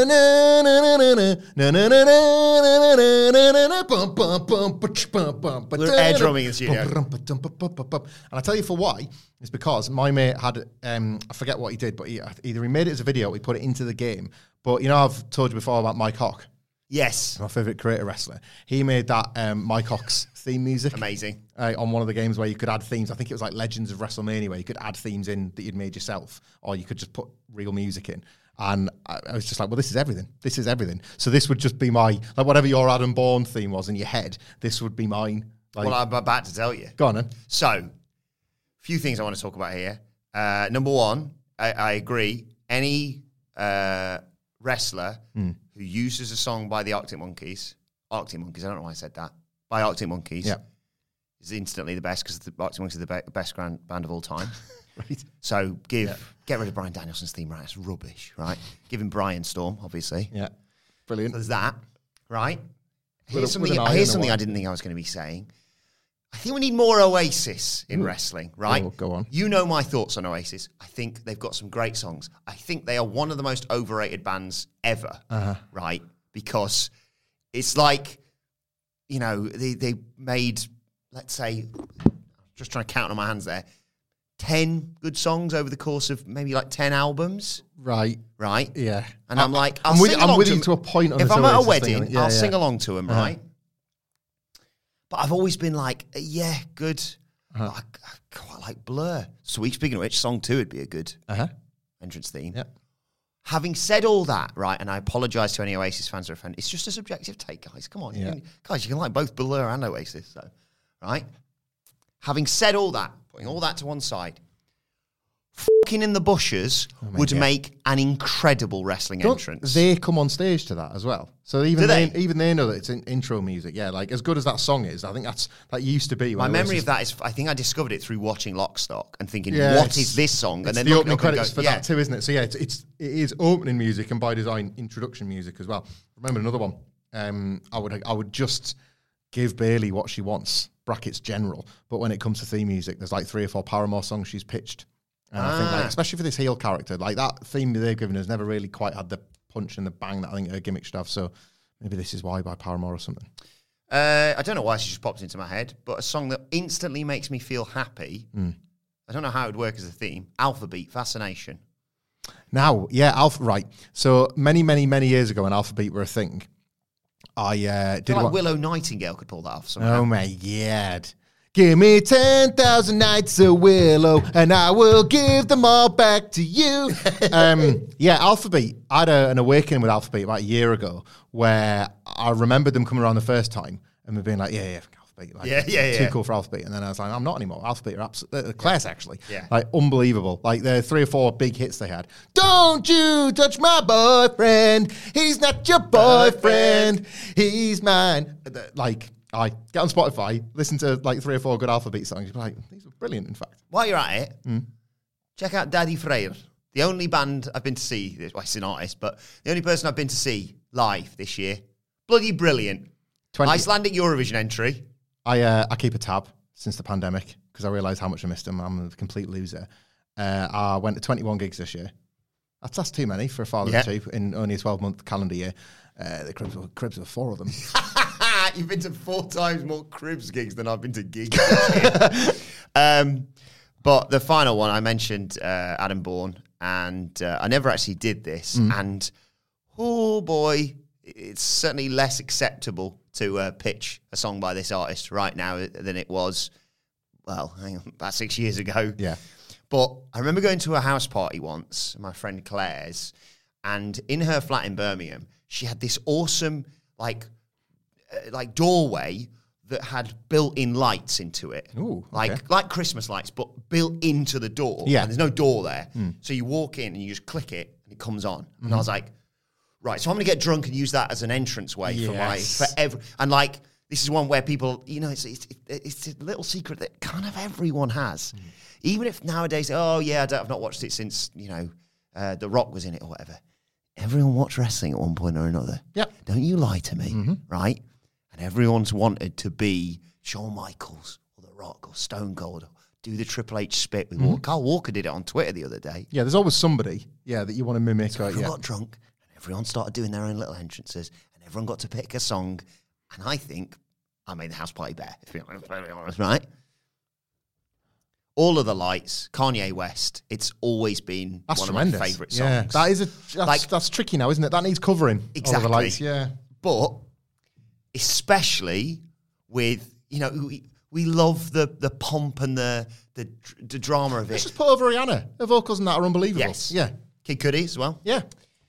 drumming in studio. And I tell you for why, it's because my mate had, um, I forget what he did, but he, either he made it as a video or he put it into the game. But, you know, I've told you before about Mike Hawk. Yes. My favourite creator wrestler. He made that um, Mike Hawk's theme music. Amazing. Uh, on one of the games where you could add themes. I think it was like Legends of WrestleMania where you could add themes in that you'd made yourself, or you could just put real music in. And I, I was just like, well, this is everything. This is everything. So this would just be my, like whatever your Adam Bourne theme was in your head, this would be mine. Like, well, I'm about to tell you. Go on then. So, a few things I want to talk about here. Uh, number one, I, I agree. Any uh, wrestler mm. who uses a song by the Arctic Monkeys, Arctic Monkeys, I don't know why I said that, by Arctic Monkeys, yeah. is instantly the best because the Arctic Monkeys are the be- best grand band of all time. Right. So give yeah. get rid of Brian Danielson's theme, right? It's rubbish, right? Give him Brian Storm, obviously. Yeah, brilliant. There's that, right? Here's with something, a, here's something I didn't think I was going to be saying. I think we need more Oasis in Ooh. wrestling, right? Oh, go on. You know my thoughts on Oasis. I think they've got some great songs. I think they are one of the most overrated bands ever, uh-huh. right? Because it's like, you know, they, they made, let's say, just trying to count on my hands there, ten good songs over the course of maybe like ten albums. Right. Right? Yeah. And I'm, I'm like, I'll I'm with, sing I'm along with to you to a point on If this I'm at a Oasis wedding, thing, yeah, I'll yeah. sing along to them, uh-huh. right? But I've always been like, yeah, good. Uh-huh. I, I quite like Blur. Sweet, speaking of which, song two would be a good uh-huh. entrance theme. Yeah. Having said all that, right, and I apologise to any Oasis fans who are offended, it's just a subjective take, guys. Come on. Yeah. You can, guys, you can like both Blur and Oasis, so, right? Having said all that, putting all that to one side, fucking In the Bushes oh, would yeah. make an incredible wrestling Don't entrance. They come on stage to that as well. So even Do they, they? even they know that it's in intro music. Yeah, like as good as that song is, I think that's that used to be. My memory just, of that is, I think I discovered it through watching Lock, Stock and thinking, yeah, what is this song? And then the opening credits go, for yeah. that too, isn't it? So yeah, it's, it's it is opening music and by design introduction music as well. Remember another one? Um, I would I would just give Bailey what she wants. Brackets general, but when it comes to theme music, there's like three or four Paramore songs she's pitched. And ah. I think, like, especially for this heel character, like that theme that they've given has never really quite had the punch and the bang that I think her gimmick should have. So maybe this is why by Paramore or something. Uh, I don't know why she just popped into my head, but a song that instantly makes me feel happy. Mm. I don't know how it would work as a theme. Alphabeat, Fascination. Now, yeah, Alpha. Right. So many, many, many years ago, when Alphabeat were a thing, I uh, did. Like what, Willow Nightingale could pull that off somehow. Oh my god. Give me ten thousand nights of Willow, and I will give them all back to you. um, yeah, Alphabeat. I had a, an awakening with Alphabeat about a year ago, where I remembered them coming around the first time, and me being like, yeah, yeah, Alphabeat. Like, yeah, yeah, too yeah. cool for Alphabeat. And then I was like, I'm not anymore. Alphabeat are absolutely class, actually. Yeah. Like, unbelievable. Like, the three or four big hits they had. Don't you touch my boyfriend. He's not your boyfriend. He's mine. Like... I get on Spotify, listen to like three or four good Alphabeat songs. You'll be like, these are brilliant, in fact. While you're at it, mm. check out Daddy Freyr. The only band I've been to see, well, it's an artist, but the only person I've been to see live this year. Bloody brilliant. twenty Icelandic Eurovision entry. I uh, I keep a tab since the pandemic because I realised how much I missed them. I'm a complete loser. Uh, I went to twenty-one gigs this year. That's, that's too many for a father yeah. of two in only a twelve-month calendar year. Uh, the Cribs were, Cribs were four of them. You've been to four times more Cribs gigs than I've been to gigs. um, but the final one, I mentioned uh, Adam Bourne, and uh, I never actually did this. Mm. And, oh boy, it's certainly less acceptable to uh, pitch a song by this artist right now than it was, well, hang on, about six years ago. Yeah. But I remember going to a house party once, my friend Claire's, and in her flat in Birmingham, she had this awesome, like, uh, like doorway that had built-in lights into it. Ooh, like okay. like Christmas lights, but built into the door. Yeah. And there's no door there. Mm. So you walk in and you just click it and it comes on. Mm-hmm. And I was like, right, so I'm going to get drunk and use that as an entranceway yes. for my, for every, and like, this is one where people, you know, it's, it's, it's a little secret that kind of everyone has. Mm. Even if nowadays, oh yeah, I don't, I've not watched it since, you know, uh, The Rock was in it or whatever. Everyone watched wrestling at one point or another. Yep. Don't you lie to me, mm-hmm. right? And everyone's wanted to be Shawn Michaels or The Rock or Stone Cold or do the Triple H spit with mm-hmm. Walker. Carl Walker did it on Twitter the other day. Yeah, there's always somebody, yeah, that you want to mimic. So or, everyone yeah. got drunk and everyone started doing their own little entrances and everyone got to pick a song. And I think I made the house party better, if you're honest, right? All of the lights, Kanye West, it's always been that's one tremendous. of my favourite songs. Yeah, that is a, that's, like, that's tricky now, isn't it? That needs covering. Exactly. All of the lights, yeah. But especially with, you know, we, we love the the pomp and the, the the drama of it. Let's just put over Rihanna. Her vocals and that are unbelievable. Yes. Yeah. Kid Cudi as well. Yeah.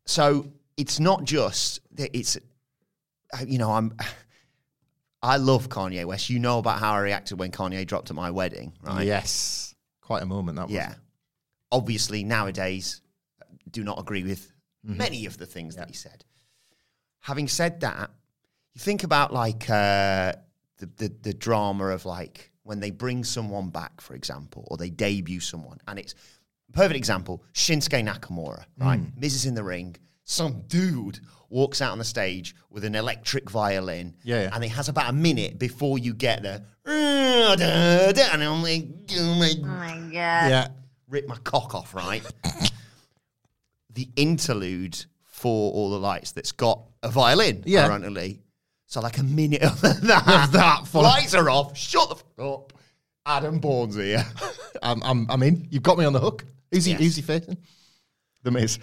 so it's not just that it's, you know, I'm, I love Kanye West. You know about how I reacted when Kanye dropped at my wedding, right? Yes. Quite a moment, that was. Yeah. Obviously, nowadays, do not agree with mm-hmm. many of the things yeah. that he said. Having said that, you think about like uh, the, the the drama of like when they bring someone back, for example, or they debut someone, and it's perfect example, Shinsuke Nakamura, right? Mm. Miz is in the ring, some dude walks out on the stage with an electric violin, yeah, yeah. and it has about a minute before you get there, and I'm like, oh my, Oh my god. Yeah. rip my cock off, right? The interlude for All the Lights that's got a violin, yeah. ironically. So like a minute of that. Of that for lights are off. Shut the fuck up. Adam Bourne's here. I'm, I'm, I'm in. You've got me on the hook. Easy, Yes. easy facing. The Miz.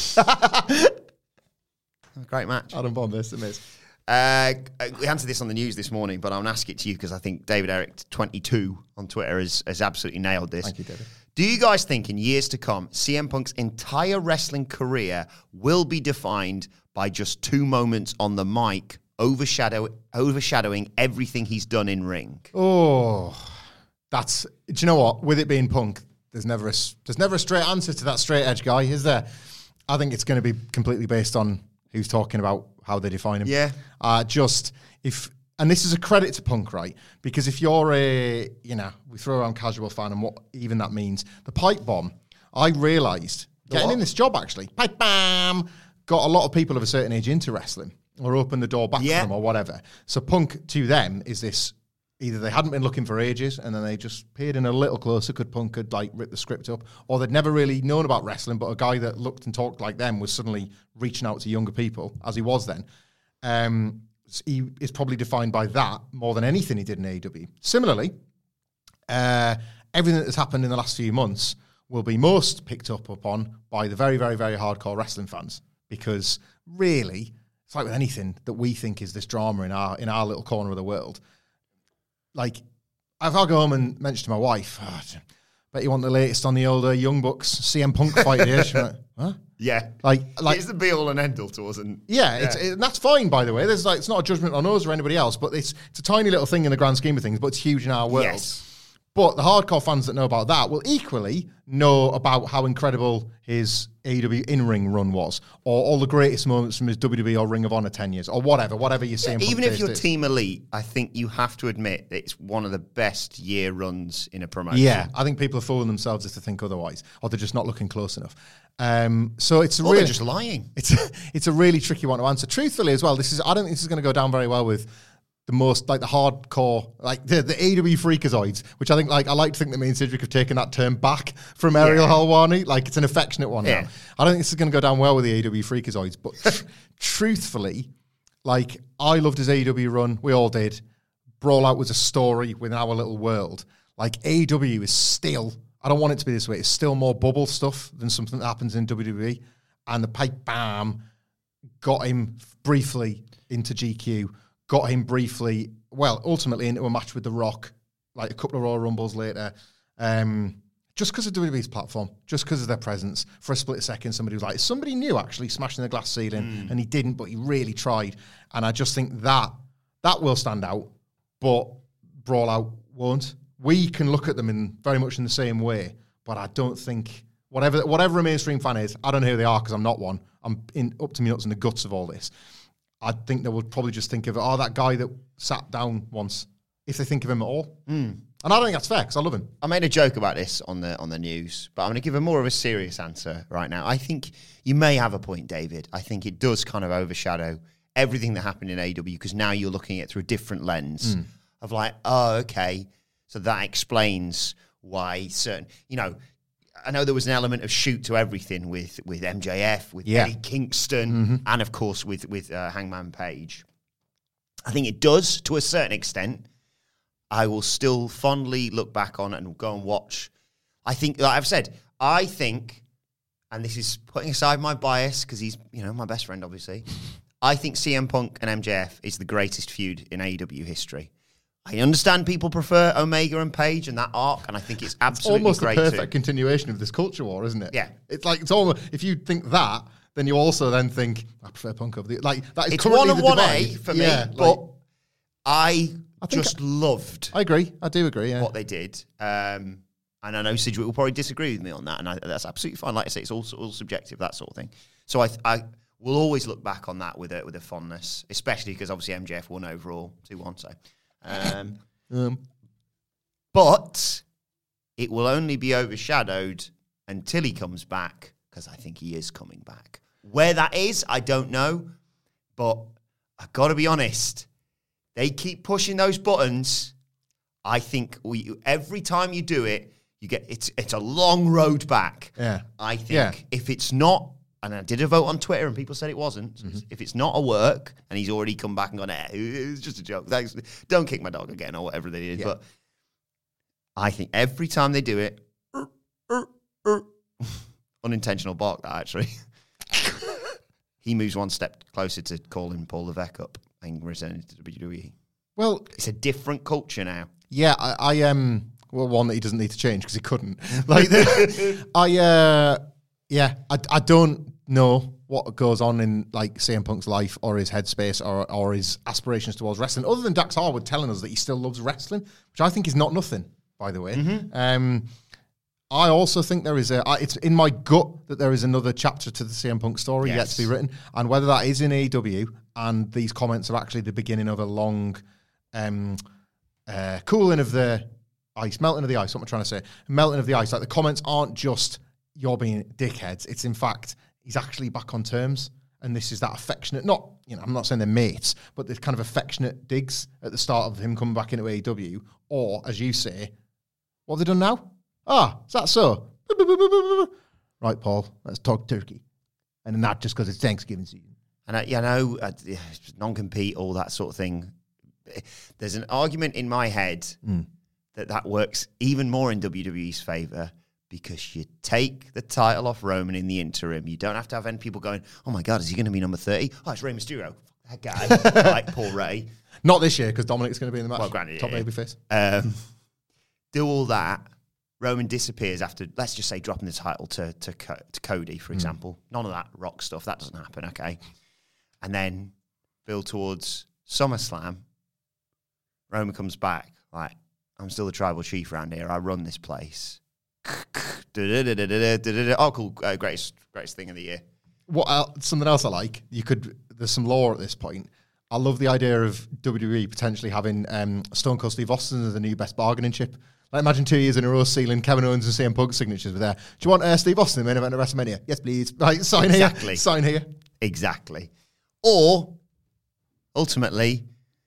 Great match. Adam Bourne versus The Miz. Uh, we answered this on the news this morning, but I'm going to ask it to you because I think David Eric twenty-two on Twitter has, has absolutely nailed this. Thank you, David. Do you guys think in years to come, C M Punk's entire wrestling career will be defined by just two moments on the mic, overshadow, overshadowing everything he's done in ring? Oh, that's, do you know what? With it being Punk, there's never a, there's never a straight answer to that straight edge guy, is there? I think it's going to be completely based on who's talking about how they define him. Yeah. Uh, just if, and this is a credit to Punk, right? Because if you're a, you know, we throw around casual fan and what even that means, the pipe bomb, I realised, getting what? in this job actually, pipe bomb, got a lot of people of a certain age into wrestling or opened the door back Yeah. for them or whatever. So Punk to them is this, either they hadn't been looking for ages and then they just peered in a little closer, could Punk could like rip the script up, or they'd never really known about wrestling, but a guy that looked and talked like them was suddenly reaching out to younger people, as he was then. Um, he is probably defined by that more than anything he did in A E W. Similarly, uh, everything that's happened in the last few months will be most picked up upon by the very, very, very hardcore wrestling fans, because really, it's like with anything that we think is this drama in our in our little corner of the world. Like, if I go home and mention to my wife, oh, bet you want the latest on the older Young Bucks C M Punk fight here. She's like, huh? Yeah. Like, like it's the be all and end all to us. And yeah, yeah. It's, it, and that's fine, by the way. There's like, it's not a judgment on us or anybody else, but it's it's a tiny little thing in the grand scheme of things, but it's huge in our world. Yes. But the hardcore fans that know about that will equally know about how incredible his A E W in-ring run was, or all the greatest moments from his W W E or Ring of Honor ten years, or whatever, whatever you say. Yeah, even if you're Team Elite, I think you have to admit that it's one of the best year runs in a promotion. Yeah, I think people are fooling themselves if they think otherwise, or they're just not looking close enough. Um, so it's a or really, they're just lying. It's a, it's a really tricky one to answer. Truthfully, as well, this is I don't think this is going to go down very well with the most, like the hardcore, like the, the A E W freakazoids, which I think, like, I like to think that me and Cedric have taken that term back from Ariel Yeah. Helwani. Like, it's an affectionate one Yeah. now. I don't think this is going to go down well with the A E W freakazoids, but tr- truthfully, like, I loved his A E W run. We all did. Brawl Out was a story within our little world. Like, A E W is still, I don't want it to be this way, it's still more bubble stuff than something that happens in W W E. And the pipe bam got him briefly into G Q, got him briefly, well, ultimately into a match with The Rock, like a couple of Royal Rumbles later, um, just because of W W E's platform, just because of their presence. For a split second, somebody was like, somebody new actually smashing the glass ceiling, mm. and he didn't, but he really tried. And I just think that that will stand out, but Brawl Out won't. We can look at them in very much in the same way, but I don't think, whatever whatever a mainstream fan is, I don't know who they are because I'm not one. I'm in, up to me nuts in the guts of all this. I think they would probably just think of, oh, that guy that sat down once, if they think of him at all. Mm. And I don't think that's fair, because I love him. I made a joke about this on the on the news, but I'm going to give a more of a serious answer right now. I think you may have a point, David. I think it does kind of overshadow everything that happened in A E W, because now you're looking at it through a different lens mm. of like, oh, okay, so that explains why certain, you know, I know there was an element of shoot to everything with, with M J F, with yeah. Eddie Kingston, mm-hmm. and of course with, with uh, Hangman Page. I think it does to a certain extent. I will still fondly look back on it and go and watch. I think, like I've said, I think, and this is putting aside my bias because he's, you know, my best friend, obviously. I think C M Punk and M J F is the greatest feud in A E W history. I understand people prefer Omega and Page and that arc, and I think it's absolutely it's almost great a perfect too. continuation of this culture war, isn't it? Yeah. It's like, it's almost, if you think that, then you also then think, I prefer Punk over the... Like, that is It's currently one and the one divide. A for me, Yeah, but like, I, I think just loved I agree. I do agree, yeah. what they did. Um, and I know Sidgwick will probably disagree with me on that, and I, that's absolutely fine. Like I say, it's all, all subjective, that sort of thing. So I, I will always look back on that with a, with a fondness, especially because obviously M J F won overall two one. So, um, Um, but it will only be overshadowed until he comes back, because I think he is coming back. Where that is, I don't know, but I've got to be honest. They keep pushing those buttons. I think we, every time you do it, you get it's it's a long road back. Yeah. I think Yeah. if it's not, and I did a vote on Twitter and people said it wasn't, so Mm-hmm. if it's not a work and he's already come back and gone, eh, it's just a joke. Thanks. Don't kick my dog again or whatever they did. Yeah. But I think every time they do it, er, er, er, unintentional bark that actually, he moves one step closer to calling Paul Levesque up and returning to W W E. well, It's a different culture now. yeah, I, I um, well, one that he doesn't need to change because he couldn't. Like, the, I, uh, yeah, I, I don't know what goes on in like C M Punk's life or his headspace or or his aspirations towards wrestling, other than Dax Harwood telling us that he still loves wrestling, which I think is not nothing, by the way. Mm-hmm. Um, I also think there is a, I, it's in my gut that there is another chapter to the C M Punk story yet Yes. to be written, and whether that is in A E W and these comments are actually the beginning of a long, um, uh, cooling of the ice, melting of the ice, what am I trying to say? Melting of the ice. Like the comments aren't just you're being dickheads. It's in fact, he's actually back on terms. And this is that affectionate, not, you know, I'm not saying they're mates, but this kind of affectionate digs at the start of him coming back into A E W. Or, as you say, what have they done now? Ah, is that so? Right, Paul, let's talk turkey. And not just because it's Thanksgiving season. And I, you know, uh, yeah, non-compete, all that sort of thing. There's an argument in my head Mm. that that works even more in W W E's favour because you take the title off Roman in the interim. You don't have to have any people going, oh my God, is he going to be number thirty? Oh, it's Rey Mysterio. That guy. Like Paul Ray. Not this year, because Dominic's going to be in the match. Well, granted, Top yeah. babyface. Um, do all that. Roman disappears after, let's just say, dropping the title to to, Co- to Cody, for example. None of that rock stuff. That doesn't happen, okay? And then build towards SummerSlam. Roman comes back, like, I'm still the tribal chief around here. I run this place. Oh, cool. Uh, greatest, greatest thing of the year. What el something else I like, you could, there's some lore at this point. I love the idea of W W E potentially having um, Stone Cold Steve Austin as the new best bargaining chip. Like imagine two years in a row sealing Kevin Owens and C M Punk signatures were there. Do you want uh, Steve Austin in the main event of WrestleMania? Yes, please. Right, sign Exactly. here. Sign here. Exactly. Or, ultimately,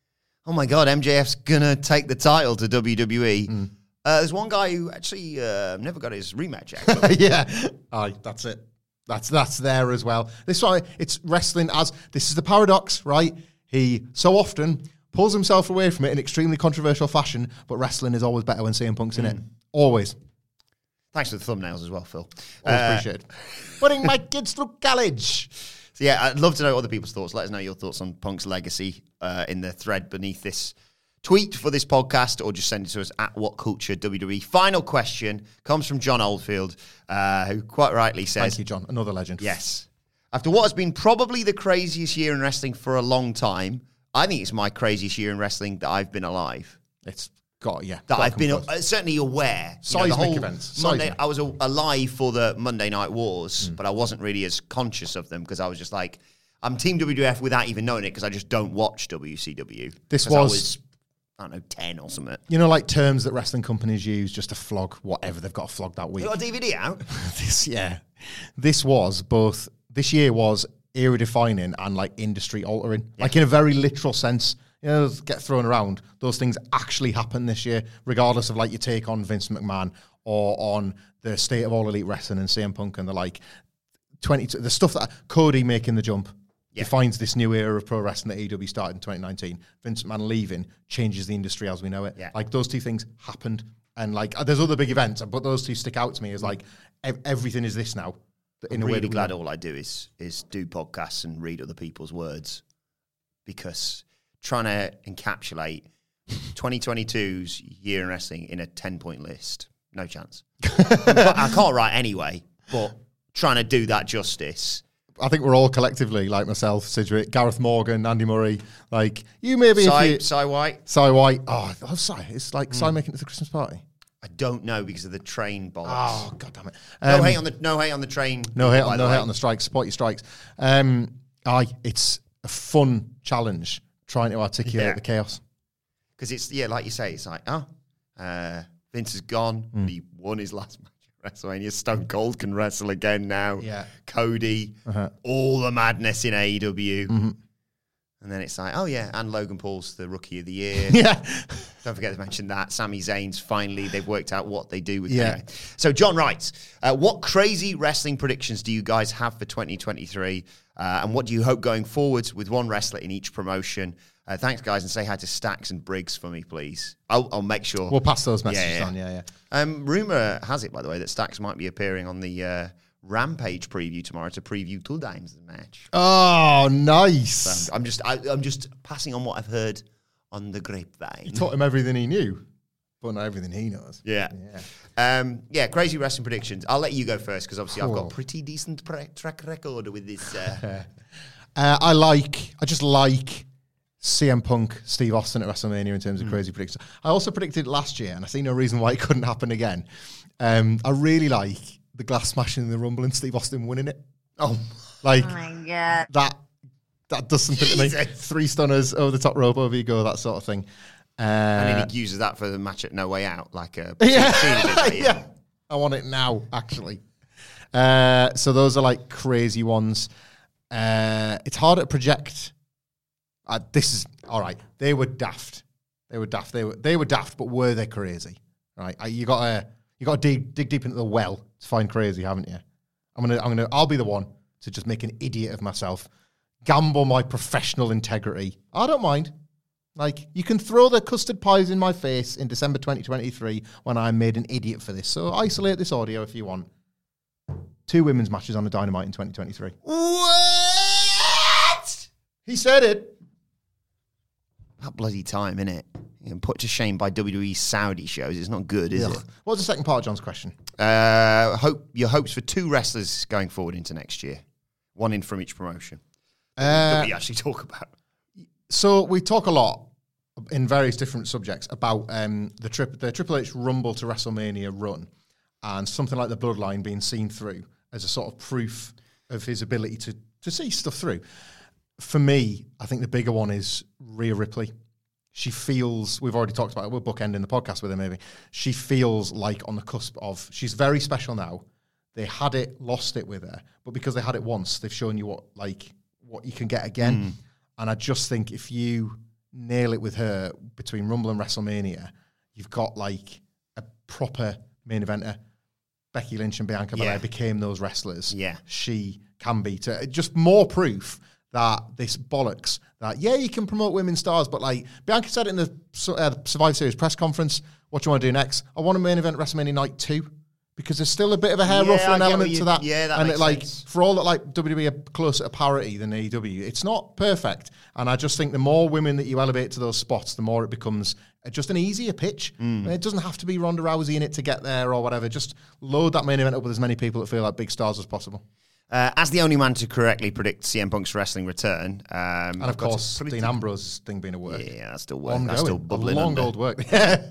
oh my God, M J F's going to take the title to W W E. Mm. Uh, there's one guy who actually uh, never got his rematch, actually. Yeah. Aye, that's it. That's that's there as well. This is why it's wrestling as, this is the paradox, right? He so often pulls himself away from it in extremely controversial fashion, but wrestling is always better when C M Punk's in it. Always. Thanks for the thumbnails as well, Phil. Always Uh, appreciated. Putting my kids through college. So yeah, I'd love to know other people's thoughts. Let us know your thoughts on Punk's legacy uh, in the thread beneath this tweet for this podcast, or just send it to us at What Culture W W E. Final question comes from John Oldfield, uh, who quite rightly says, Thank you, John. Another legend. yes, after what has been probably the craziest year in wrestling for a long time, I think it's my craziest year in wrestling that I've been alive. It's got, yeah. That gotta I've come been close. uh, certainly aware. You know, the Seismic whole events. Monday, Seismic. I was a, alive for the Monday Night Wars, but I wasn't really as conscious of them because I was just like, I'm Team W W F without even knowing it because I just don't watch W C W. This 'Cause I was- was, I don't know, ten or something. You know, like terms that wrestling companies use just to flog whatever they've got to flog that week. You got a D V D out? This, yeah. This was both, this year was era defining and like industry altering, like in a very literal sense. You know, get thrown around. Those things actually happen this year, regardless of like your take on Vince McMahon or on the state of all elite wrestling and C M Punk and the like twenty, the stuff that Cody making the jump Yeah. defines this new era of pro wrestling that A E W started in twenty nineteen. Vince McMahon leaving changes the industry as we know it. Yeah. Like those two things happened. And like, there's other big events, but those two stick out to me as like, ev- everything is this now. In I'm a way really that we glad know. all I do is is do podcasts and read other people's words, because trying to encapsulate twenty twenty-two's year in wrestling in a ten-point list, no chance. I can't write anyway, but trying to do that justice, I think we're all collectively, like myself, Sidgwick, Gareth Morgan, Andy Murray, like, you maybe Cy, if you... Cy White? Cy White. Oh, I love Cy. It's like mm. Cy making it to the Christmas party. I don't know because of the train bollocks. Oh, God damn it. Um, no hate on the no hate on the train. No hate on, no hate on the strikes. Support your strikes. Um, aye, it's a fun challenge trying to articulate yeah. the chaos. Because it's, yeah, like you say, it's like, oh, uh, Vince is gone. Mm. He won his last match at WrestleMania. Stone Cold can wrestle again now. Yeah. Cody, uh-huh. all the madness in A E W. Mm-hmm. And then it's like, oh, yeah, and Logan Paul's the Rookie of the Year. yeah. Don't forget to mention that. Sami Zayn's finally, they've worked out what they do with yeah. him. So John writes, uh, what crazy wrestling predictions do you guys have for twenty twenty-three? Uh, and what do you hope going forwards with one wrestler in each promotion? Uh, thanks, guys, and say hi to Stacks and Briggs for me, please. I'll, I'll make sure. We'll pass those messages yeah, yeah. on, yeah, yeah. Um, rumour has it, by the way, that Stacks might be appearing on the uh, Rampage preview tomorrow to preview Two Dimes' match. Oh, nice. So I'm just I, I'm just passing on what I've heard on the grapevine. You taught him everything he knew, but not everything he knows. Yeah. Yeah, um, yeah crazy wrestling predictions. I'll let you go first because obviously cool. I've got a pretty decent pre- track record with this. Uh... uh, I like, I just like C M Punk, Steve Austin at WrestleMania in terms of mm. crazy predictions. I also predicted last year, and I see no reason why it couldn't happen again. Um, I really like the glass smashing in the Rumble and Steve Austin winning it. Oh, like oh my God. that. That does something to me. Three stunners over the top rope, over you go, that sort of thing. Uh, and then he uses that for the match at No Way Out, like a yeah, that, yeah. yeah. I want it now, actually. Uh, so those are like crazy ones. Uh, it's hard to project. Uh, this is all right. They were daft. They were daft. They were they were daft, but were they crazy? Right? Uh, you got to you got to dig dig deep into the well to find crazy, haven't you? I'm gonna I'm gonna I'll be the one to just make an idiot of myself. Gamble my professional integrity. I don't mind. Like, you can throw the custard pies in my face in December twenty twenty-three when I made an idiot for this. So isolate this audio if you want. Two women's matches on the Dynamite in twenty twenty-three. What? He said it. That bloody time, innit? You know, put to shame by W W E Saudi shows. It's not good, is Ugh. it? What's the second part of John's question? Uh, hope your hopes for two wrestlers going forward into next year. One in from each promotion. Uh, that we actually talk about. So we talk a lot in various different subjects about um, the, trip, the Triple H Rumble to WrestleMania run and something like the Bloodline being seen through as a sort of proof of his ability to, to see stuff through. For me, I think the bigger one is Rhea Ripley. She feels, we've already talked about it, we're bookending the podcast with her maybe. She feels like on the cusp of, she's very special now. They had it, lost it with her, but because they had it once, they've shown you what, like, what you can get again. Mm. And I just think if you nail it with her between Rumble and WrestleMania, you've got like a proper main eventer. Becky Lynch and Bianca Belair yeah. became those wrestlers. Yeah. She can be. To, just more proof that this bollocks, that, yeah, you can promote women's stars, but like Bianca said it in the uh, Survivor Series press conference, what do you want to do next? I want a main event WrestleMania night two. Because there's still a bit of a hair yeah, ruffling element you, to that. Yeah, that and makes it, like, sense. For all that, like, W W E are closer to parity than A E W, it's not perfect. And I just think the more women that you elevate to those spots, the more it becomes just an easier pitch. Mm. It doesn't have to be Ronda Rousey in it to get there or whatever. Just load that main event up with as many people that feel like big stars as possible. Uh, as the only man to correctly predict C M Punk's wrestling return. Um, and, of I've course, Dean Ambrose thing being a work. Yeah, that's still work. Ongoing. That's still bubbling a long under. old work.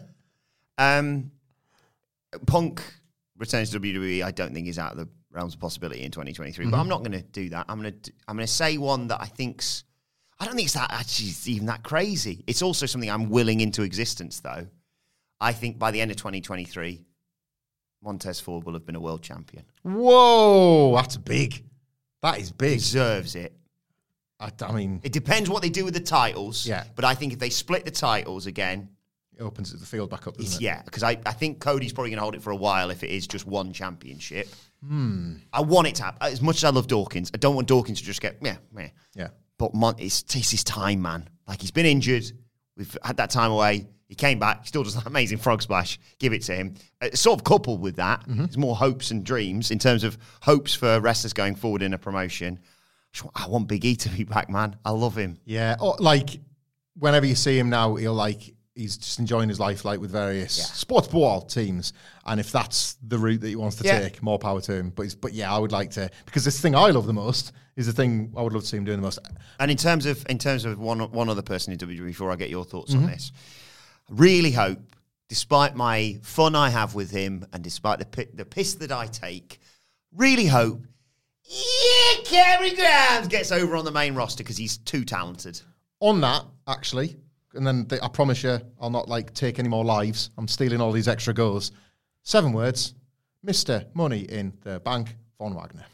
um, Punk... returns to W W E, I don't think is out of the realms of possibility in twenty twenty-three. Mm-hmm. But I'm not going to do that. I'm going to I'm going to say one that I think's I don't think it's that actually it's even that crazy. It's also something I'm willing into existence, though. I think by the end of twenty twenty-three, Montez Ford will have been a world champion. Whoa, that's big. That is big. Deserves it. I, I mean, it depends what they do with the titles. Yeah, but I think if they split the titles again. It opens the field back up, doesn't it? Yeah, because I, I think Cody's probably going to hold it for a while if it is just one championship. Hmm. I want it to happen. As much as I love Dawkins, I don't want Dawkins to just get, yeah, yeah. Yeah. But Mon- it's, it's his time, man. Like, he's been injured. We've had that time away. He came back. He still does an amazing frog splash. Give it to him. Uh, sort of coupled with that, mm-hmm. there's more hopes and dreams in terms of hopes for wrestlers going forward in a promotion. I want Big E to be back, man. I love him. Yeah. Or, like, whenever you see him now, he'll, like... he's just enjoying his life, like with various Yeah. sports ball teams. And if that's the route that he wants to Yeah. take, more power to him. But he's, but yeah, I would like to, because this thing I love the most is the thing I would love to see him doing the most. And in terms of in terms of one one other person in W W E, before I get your thoughts Mm-hmm. on this, I really hope, despite my fun I have with him and despite the pi- the piss that I take, really hope, yeah, Cameron Grimes gets over on the main roster because he's too talented. On that, actually, and then they, I promise you, I'll not like take any more lives. I'm stealing all these extra goals. Seven words: Mister Money in the Bank, Von Wagner.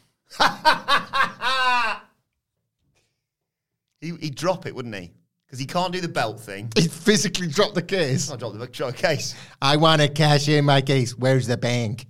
he, he'd drop it, wouldn't he? Because he can't do the belt thing. He physically dropped the case. I'll drop the drop the case. I want to cash in my case. Where's the bank?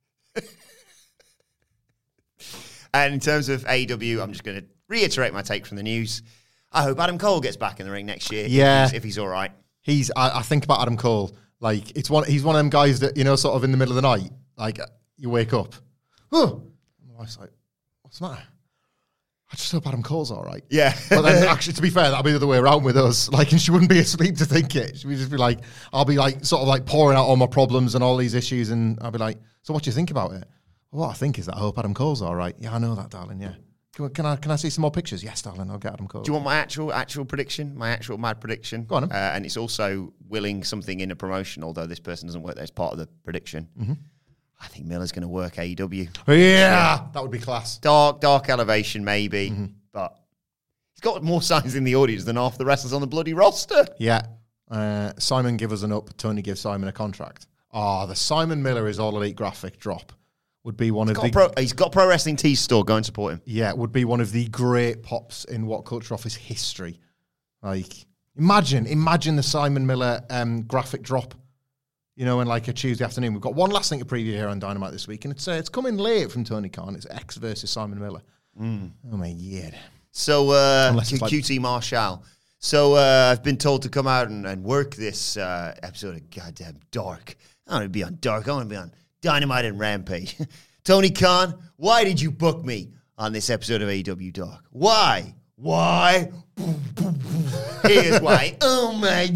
And in terms of A E W, I'm just going to reiterate my take from the news. I hope Adam Cole gets back in the ring next year. Yeah. If he's, if he's all right. He's. I, I think about Adam Cole. Like it's one. He's one of them guys that, you know, sort of in the middle of the night, like you wake up. Oh, my wife's like, what's the matter? I just hope Adam Cole's all right. Yeah. But then actually, to be fair, that'd be the other way around with us. Like, and she wouldn't be asleep to think it. She'd just be like, I'll be like, sort of like pouring out all my problems and all these issues, and I'll be like, so what do you think about it? Well, what I think is that I hope Adam Cole's all right. Yeah, I know that, darling. Yeah. Can, can I can I see some more pictures? Yes, darling. I'll get Adam Cole. Do you want my actual actual prediction? My actual mad prediction? Go on, then. Uh, and it's also willing something in a promotion, although this person doesn't work there as part of the prediction. Mm-hmm. I think Miller's going to work A E W. Yeah, yeah, that would be class. Dark, dark elevation, maybe. Mm-hmm. But he's got more signs in the audience than half the wrestlers on the bloody roster. Yeah. Uh, Simon give us an up. Tony gives Simon a contract. Ah, oh, the Simon Miller is All Elite graphic drop would be one He's of got, the a pro, he's got Pro Wrestling Tees store. Go and support him. yeah would be one of the great pops in What Culture Office history. Like, imagine, imagine the Simon Miller um, graphic drop. You know, in like a Tuesday afternoon. We've got one last thing to preview here on Dynamite this week, and it's uh, it's coming late from Tony Khan. It's X versus Simon Miller. Mm. Oh my god! So, uh, Unless Q- it's like- Q T Marshall. So, uh, I've been told to come out and, and work this uh, episode of goddamn Dark. I don't want to be on Dark. I want to be on Dynamite and Rampage. Tony Khan, why did you book me on this episode of A E W Dark? Why? Why? Here's why. Oh my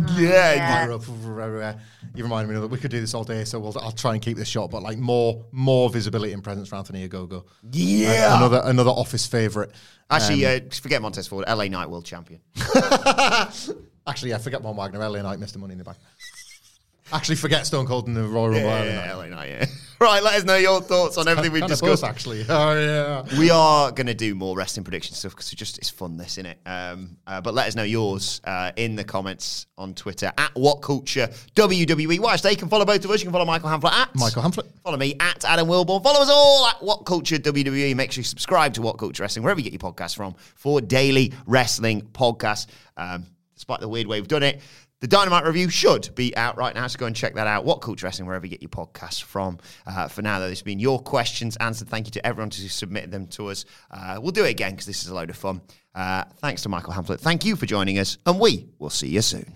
god! You remind me that we could do this all day, so we'll, I'll try and keep this short. But like more, more visibility and presence for Anthony Ogogo. Yeah. Uh, another, another Office favorite. Actually, Um, uh, forget Montez Ford. L A Knight World Champion. Actually, yeah, forget Von Wagner. L A Knight, Mister Money in the Bank. Actually, forget Stone Cold in the Royal Rumble. Yeah, L A yeah, Knight. L A Knight, yeah. Right, let us know your thoughts on everything we've Kind of discussed. both, actually. Oh yeah. We are going to do more wrestling prediction stuff because it's just it's fun, this, isn't it? Um, uh, but let us know yours uh, in the comments on Twitter at What Culture W W E. Watch, they can follow both of us. You can follow Michael Hamflet at Michael Hamflet. Follow me at Adam Wilborn. Follow us all at What Culture W W E. Make sure you subscribe to What Culture Wrestling wherever you get your podcasts from for daily wrestling podcasts. Um, despite the weird way we've done it, the Dynamite review should be out right now, so go and check that out. What Culture Wrestling, wherever you get your podcasts from. Uh, for now, though, this has been your questions answered. Thank you to everyone who submitted them to us. Uh, we'll do it again because this is a load of fun. Uh, thanks to Michael Hamflet. Thank you for joining us, and we will see you soon.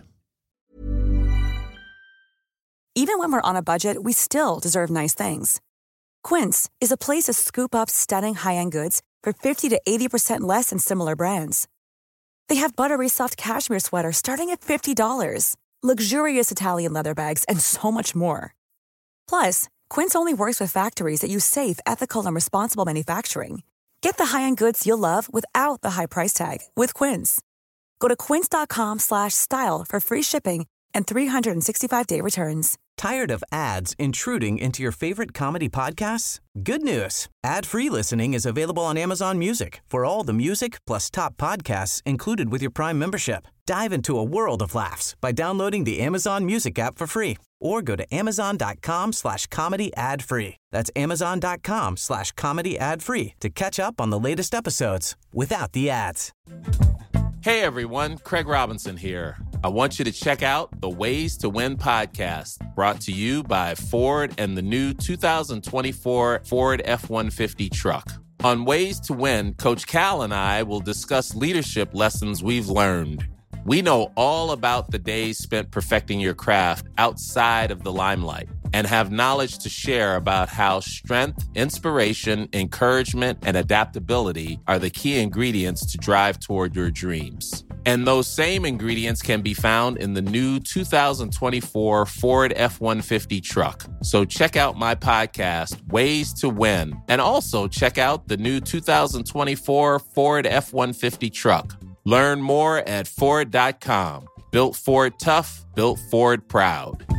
Even when we're on a budget, we still deserve nice things. Quince is a place to scoop up stunning high-end goods for fifty to eighty percent less than similar brands. They have buttery soft cashmere sweaters starting at fifty dollars, luxurious Italian leather bags, and so much more. Plus, Quince only works with factories that use safe, ethical, and responsible manufacturing. Get the high-end goods you'll love without the high price tag with Quince. Go to quince.com slash style for free shipping and three sixty-five day returns. Tired of ads intruding into your favorite comedy podcasts? Good news. Ad-free listening is available on Amazon Music for all the music plus top podcasts included with your Prime membership. Dive into a world of laughs by downloading the Amazon Music app for free or go to amazon.com slash comedy ad free. That's amazon.com slash comedy ad free to catch up on the latest episodes without the ads. Hey everyone, Craig Robinson here. I want you to check out the Ways to Win podcast, brought to you by Ford and the new two thousand twenty-four Ford F one fifty truck. On Ways to Win, Coach Cal and I will discuss leadership lessons we've learned. We know all about the days spent perfecting your craft outside of the limelight and have knowledge to share about how strength, inspiration, encouragement, and adaptability are the key ingredients to drive toward your dreams. And those same ingredients can be found in the new two thousand twenty-four Ford F one fifty truck. So check out my podcast, Ways to Win, and also check out the new two thousand twenty-four Ford F one fifty truck. Learn more at Ford dot com. Built Ford tough, built Ford proud.